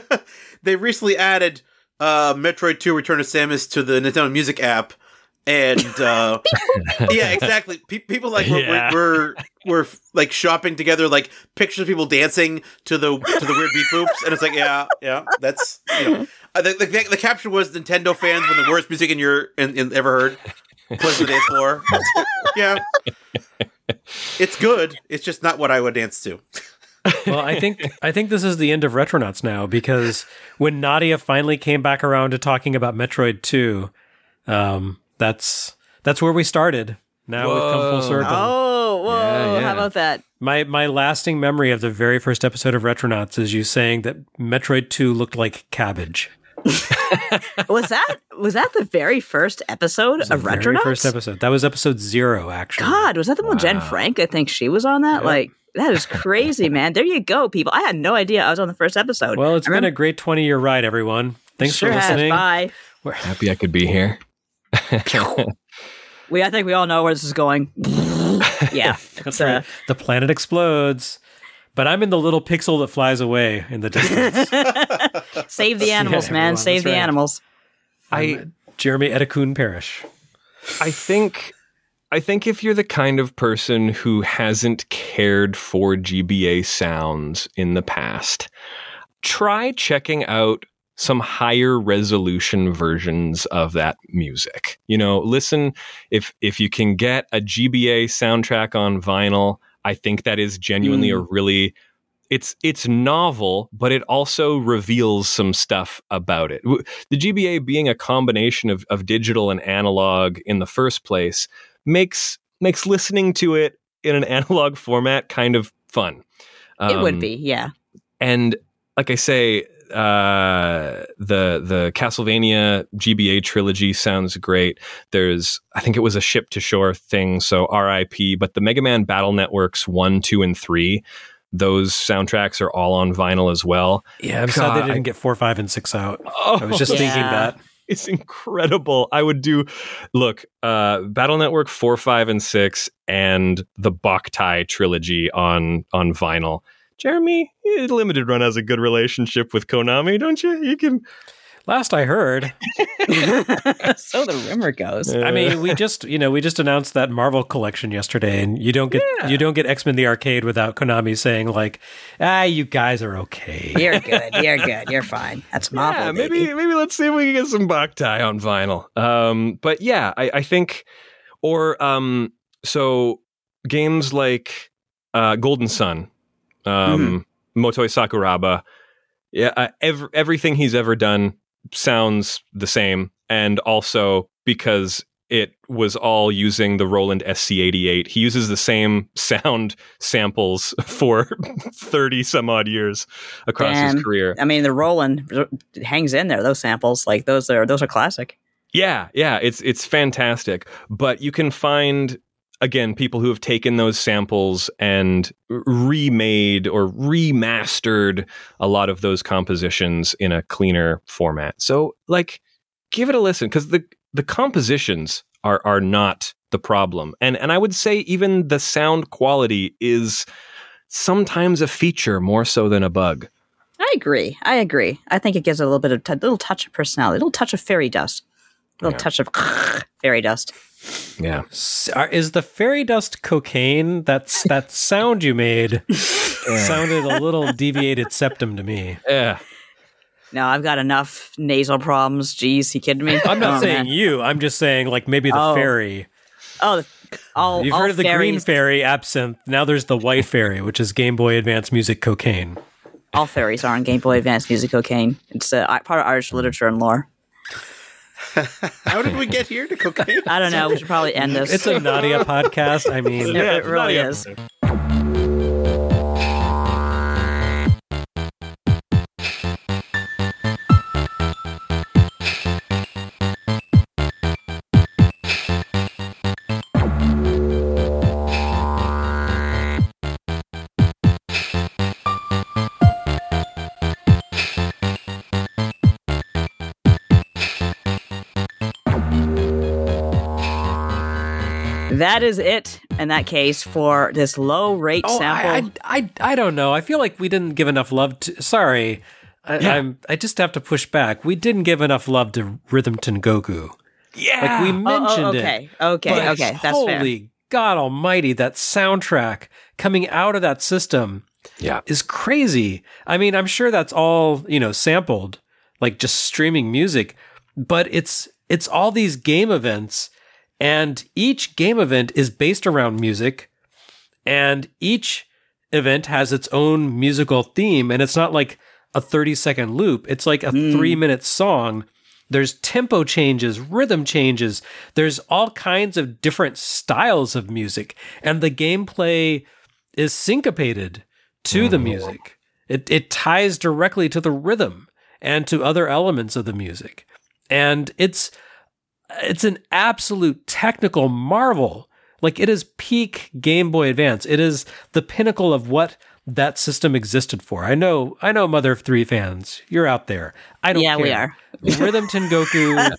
they recently added uh, Metroid two Return of Samus to the Nintendo Music app. And uh, yeah, exactly. Pe- people like were, yeah. were, were were like shopping together, like pictures of people dancing to the to the weird beat boops, and it's like, yeah, yeah, that's you know, uh, the, the the caption was Nintendo fans when the worst music in your in, in ever heard plays on the dance floor. Yeah, it's good. It's just not what I would dance to. Well, I think I think this is the end of Retronauts now, because when Nadia finally came back around to talking about Metroid two, um. That's that's where we started. Now whoa. we've come full circle. Oh, whoa! Yeah, yeah. How about that? My my lasting memory of the very first episode of Retronauts is you saying that Metroid two looked like cabbage. was that was that the very first episode of the Retronauts? Very first episode. That was episode zero, actually. God, was that the one wow. Jen Frank? I think she was on that. Yep. Like that is crazy, man. There you go, people. I had no idea I was on the first episode. Well, it's I been remember- a great twenty year ride, everyone. Thanks sure for listening. Has. Bye. We're happy I could be here. we, I think we all know where this is going. Yeah, that's uh, right. The planet explodes, but I'm in the little pixel that flies away in the distance. Save the animals, yeah, man! Everyone, Save the right. animals. I Jeremy Edekun Parish. I think, I think if you're the kind of person who hasn't cared for G B A sounds in the past, try checking out some higher resolution versions of that music. You know, listen, if if you can get a G B A soundtrack on vinyl, I think that is genuinely mm. a really, it's it's novel, but it also reveals some stuff about it. The G B A being a combination of, of digital and analog in the first place makes makes listening to it in an analog format kind of fun. Um, It would be, yeah. And like I say, uh, the the Castlevania G B A trilogy sounds great. There's, I think it was a ship to shore thing, so R I P. But the Mega Man Battle Networks one, two, and three, those soundtracks are all on vinyl as well. Yeah, I'm God, sad they didn't I- get four, five, and six out. Oh, I was just Yeah. thinking that. It's incredible. I would do, look, uh, Battle Network four, five, and six, and the Boktai trilogy on on vinyl. Jeremy, eh, Limited Run has a good relationship with Konami, don't you? You can. Last I heard, So the rumor goes. I mean, we just you know we just announced that Marvel collection yesterday, and you don't get Yeah. you don't get X-Men the Arcade without Konami saying like, ah, you guys are okay. You're good. You're good. You're fine. That's Marvel. Yeah, baby. maybe maybe let's see if we can get some Boktai on vinyl. Um, but yeah, I, I think, or um, so games like uh, Golden Sun, um, Motoi Sakuraba, yeah, uh, ev- everything he's ever done sounds the same, and also because it was all using the Roland S C eighty-eight. He uses the same sound samples for thirty some odd years across Damn. his career. I mean, the Roland hangs in there. Those samples, like those are those are classic. Yeah, yeah, it's it's fantastic. But you can find, again, people who have taken those samples and remade or remastered a lot of those compositions in a cleaner format. So, like, give it a listen, because the the compositions are are not the problem. And and I would say even the sound quality is sometimes a feature more so than a bug. I agree. I agree. I think it gives a little bit of t- little touch of personality, a little touch of fairy dust, a little Yeah. touch of fairy dust. Yeah. S- are- Is the fairy dust cocaine? That's that sound you made sounded a little deviated septum to me. Yeah. No, I've got enough nasal problems. Jeez, you kidding me? I'm not Oh, saying man. you. I'm just saying like maybe the Oh. fairy. Oh, the- all, You've all heard of the green fairies, fairy absinthe. Now there's the white fairy, which is Game Boy Advance music cocaine. All fairies are on Game Boy Advance Music Cocaine. It's uh, part of Irish literature and lore. How did we get here to cocaine? I don't know. We should probably end this. It's a Nadia podcast. I mean, It, Yeah, it really not is. That is it in that case for this low rate oh, sample. I, I, I, I don't know. I feel like we didn't give enough love to. Sorry, I, Yeah. I'm. I just have to push back. We didn't give enough love to Rhythmton Goku. Yeah. Like we Oh, mentioned oh, okay, it. okay, but okay. That's fair. holy God Almighty, that soundtrack coming out of that system yeah. is crazy. I mean, I'm sure that's all, you know, sampled, like just streaming music, but it's it's all these game events, and each game event is based around music, and each event has its own musical theme, and it's not like a thirty second loop. It's like a three minute song. There's tempo changes, rhythm changes. There's all kinds of different styles of music, and the gameplay is syncopated to the music. It it ties directly to the rhythm and to other elements of the music. And it's it's an absolute technical marvel. Like, it is peak Game Boy Advance. It is the pinnacle of what that system existed for. I know I know Mother of Three fans. You're out there. I don't Yeah, care. we are. Rhythm Tengoku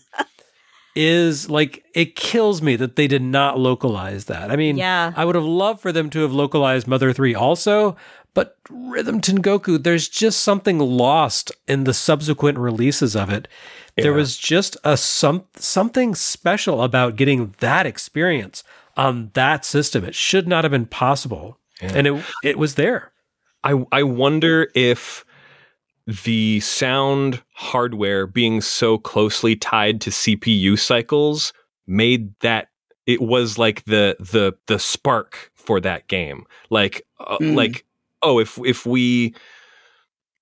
is like, it kills me that they did not localize that. I mean, Yeah. I would have loved for them to have localized Mother three also, but Rhythm Tengoku, there's just something lost in the subsequent releases of it. There Yeah. was just a some something special about getting that experience on that system. It should not have been possible. And it it was there. I I wonder if the sound hardware being so closely tied to C P U cycles made that it was like the the the spark for that game. Like uh, Mm. like oh, if if we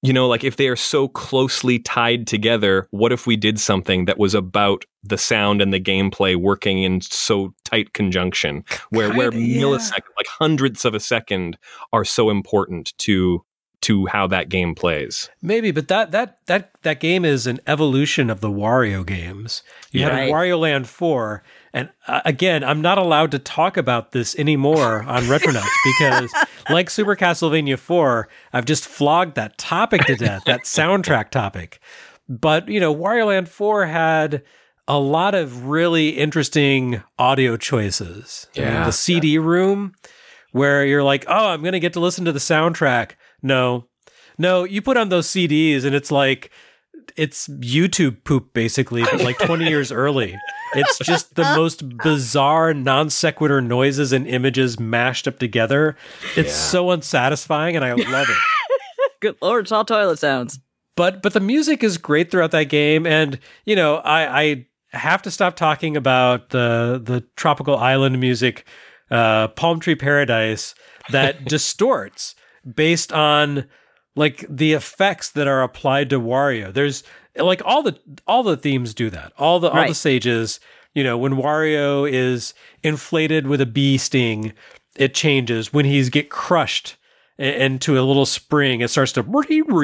you know, like if they are so closely tied together, what if we did something that was about the sound and the gameplay working in so tight conjunction, where Kinda, where yeah. milliseconds, like hundredths of a second, are so important to to how that game plays. Maybe, but that that that that game is an evolution of the Wario games. You Yeah. had Right. Wario Land four, and uh, again, I'm not allowed to talk about this anymore on Retronauts because, like Super Castlevania four, I've just flogged that topic to death, that soundtrack topic. But you know, Wario Land four had a lot of really interesting audio choices. I mean, Yeah. the C D room, where you're like, oh, I'm going to get to listen to the soundtrack. No, no, you put on those C Ds and it's like, it's YouTube poop basically, but like twenty years early. It's just the most bizarre non sequitur noises and images mashed up together. It's Yeah. so unsatisfying and I love it. Good lord, it's all toilet sounds. But but the music is great throughout that game, and you know I, I have to stop talking about the the tropical island music, uh, Palm Tree Paradise, that distorts based on like the effects that are applied to Wario. There's like all the all the themes do that. All the all the Right. stages, you know, when Wario is inflated with a bee sting, it changes. When he's get crushed i- into a little spring, it starts to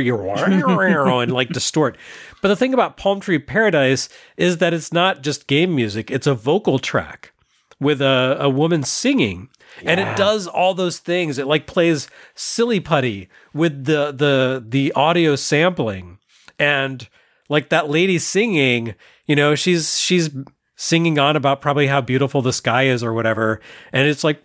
and like distort. But the thing about Palm Tree Paradise is that it's not just game music, it's a vocal track with a, a woman singing. And it does all those things. It like plays silly putty with the the the audio sampling. And like that lady singing, you know, she's she's singing on about probably how beautiful the sky is or whatever. And it's like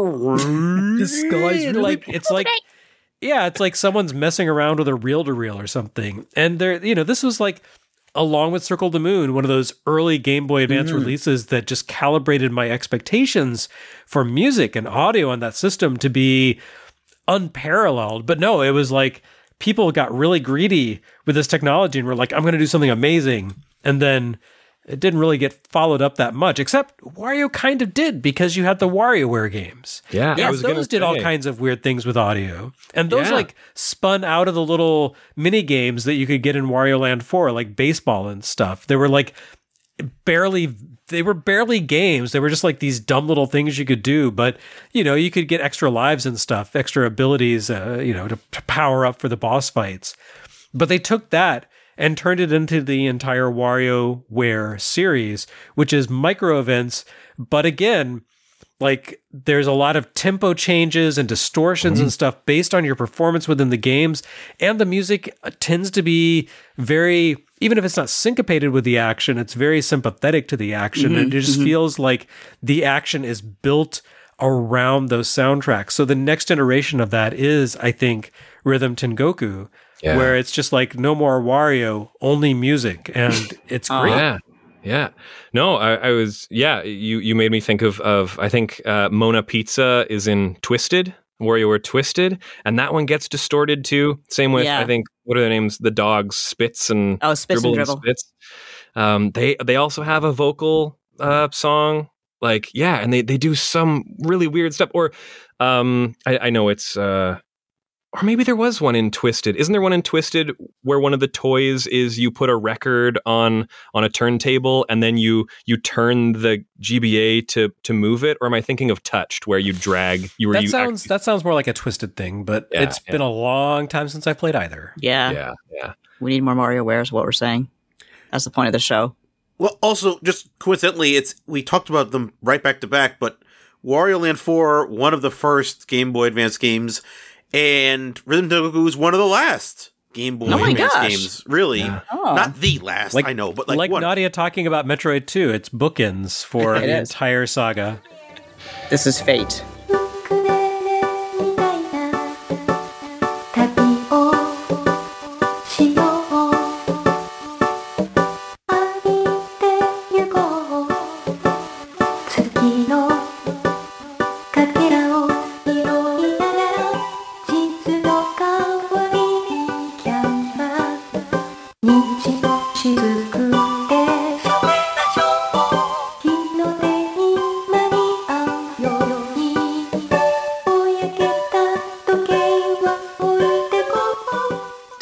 the sky's really like it's like yeah, it's like someone's messing around with a reel-to-reel or something. And there, you know, this was like, along with Circle the Moon, one of those early Game Boy Advance releases that just calibrated my expectations for music and audio on that system to be unparalleled. But no, it was like people got really greedy with this technology and were like, I'm going to do something amazing. And then it didn't really get followed up that much, except Wario kind of did because you had the WarioWare games. Yeah, Yeah, I was gonna those did all say. kinds of weird things with audio. And those Yeah. like spun out of the little mini games that you could get in Wario Land four, like baseball and stuff. They were like barely they were barely games. They were just like these dumb little things you could do, but you know, you could get extra lives and stuff, extra abilities, uh, you know, to, to power up for the boss fights. But they took that and turned it into the entire WarioWare series, which is micro events. But again, like there's a lot of tempo changes and distortions and stuff based on your performance within the games. And the music tends to be very, even if it's not syncopated with the action, it's very sympathetic to the action. And it just feels like the action is built around those soundtracks. So the next generation of that is, I think, Rhythm Tengoku, Yeah. where it's just like no more Wario, only music. And it's great. Yeah. Yeah. No, I, I was, yeah, you, you made me think of, of I think uh, Mona Pizza is in Twisted, WarioWare Twisted, and that one gets distorted too. Same with, Yeah. I think, what are their names? The dogs, Spitz and Oh, Spitz and Dribble Dribble. Spitz. Um, they, they also have a vocal uh, song. Like, yeah, and they, they do some really weird stuff. Or um, I, I know it's... Uh, Or maybe there was one in Twisted. Isn't there one in Twisted where one of the toys is you put a record on on a turntable and then you you turn the G B A to to move it? Or am I thinking of Touched, where you drag you were That you sounds actually- that sounds more like a Twisted thing, but Yeah, it's yeah. been a long time since I played either. Yeah, yeah yeah we need more WarioWare is what we're saying. That's the point of the show. Well, also, just coincidentally, it's we talked about them right back to back, but Wario Land four, one of the first Game Boy Advance games, and Rhythm Tengoku is one of the last Game Boy Oh my Advance gosh. games. Really, Yeah. Oh. not the last, I know, but like, like one. Nadia talking about Metroid two, it's bookends for It the is. entire saga. This is fate. ウクレレみたいな旅をしよう歩いて行こう次のかけらを拾いながら実の代わりにキャンバス虹の雫で染めましょう日の出に間に合うように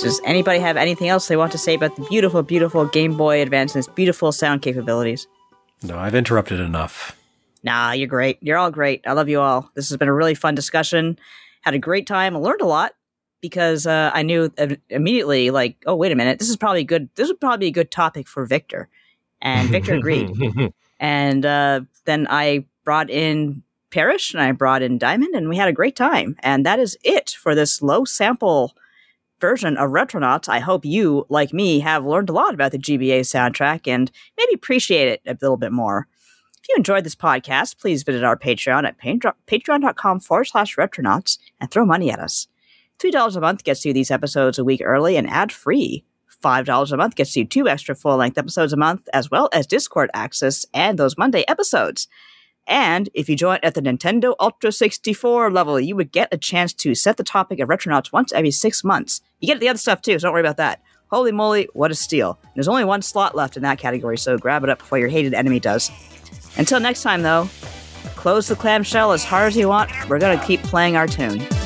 Does anybody have anything else they want to say about the beautiful, beautiful Game Boy Advance and its beautiful sound capabilities? No, I've interrupted enough. Nah, you're great. You're all great. I love you all. This has been a really fun discussion. Had a great time. I learned a lot because uh, I knew immediately, like, oh, wait a minute. This is probably good. This would probably be a good topic for Victor. And Victor agreed. And uh, then I brought in Parrish and I brought in Diamond, and we had a great time. And that is it for this low sample version of Retronauts. I hope you, like me, have learned a lot about the G B A soundtrack and maybe appreciate it a little bit more. If you enjoyed this podcast, please visit our Patreon at patreon.com forward slash Retronauts and throw money at us. three dollars a month gets you these episodes a week early and ad-free. five dollars a month gets you two extra full-length episodes a month, as well as Discord access and those Monday episodes. And if you join at the Nintendo Ultra sixty-four level, you would get a chance to set the topic of Retronauts once every six months. You get the other stuff too, so don't worry about that. Holy moly, what a steal. There's only one slot left in that category, so grab it up before your hated enemy does. Until next time, though, close the clamshell as hard as you want. We're going to keep playing our tune.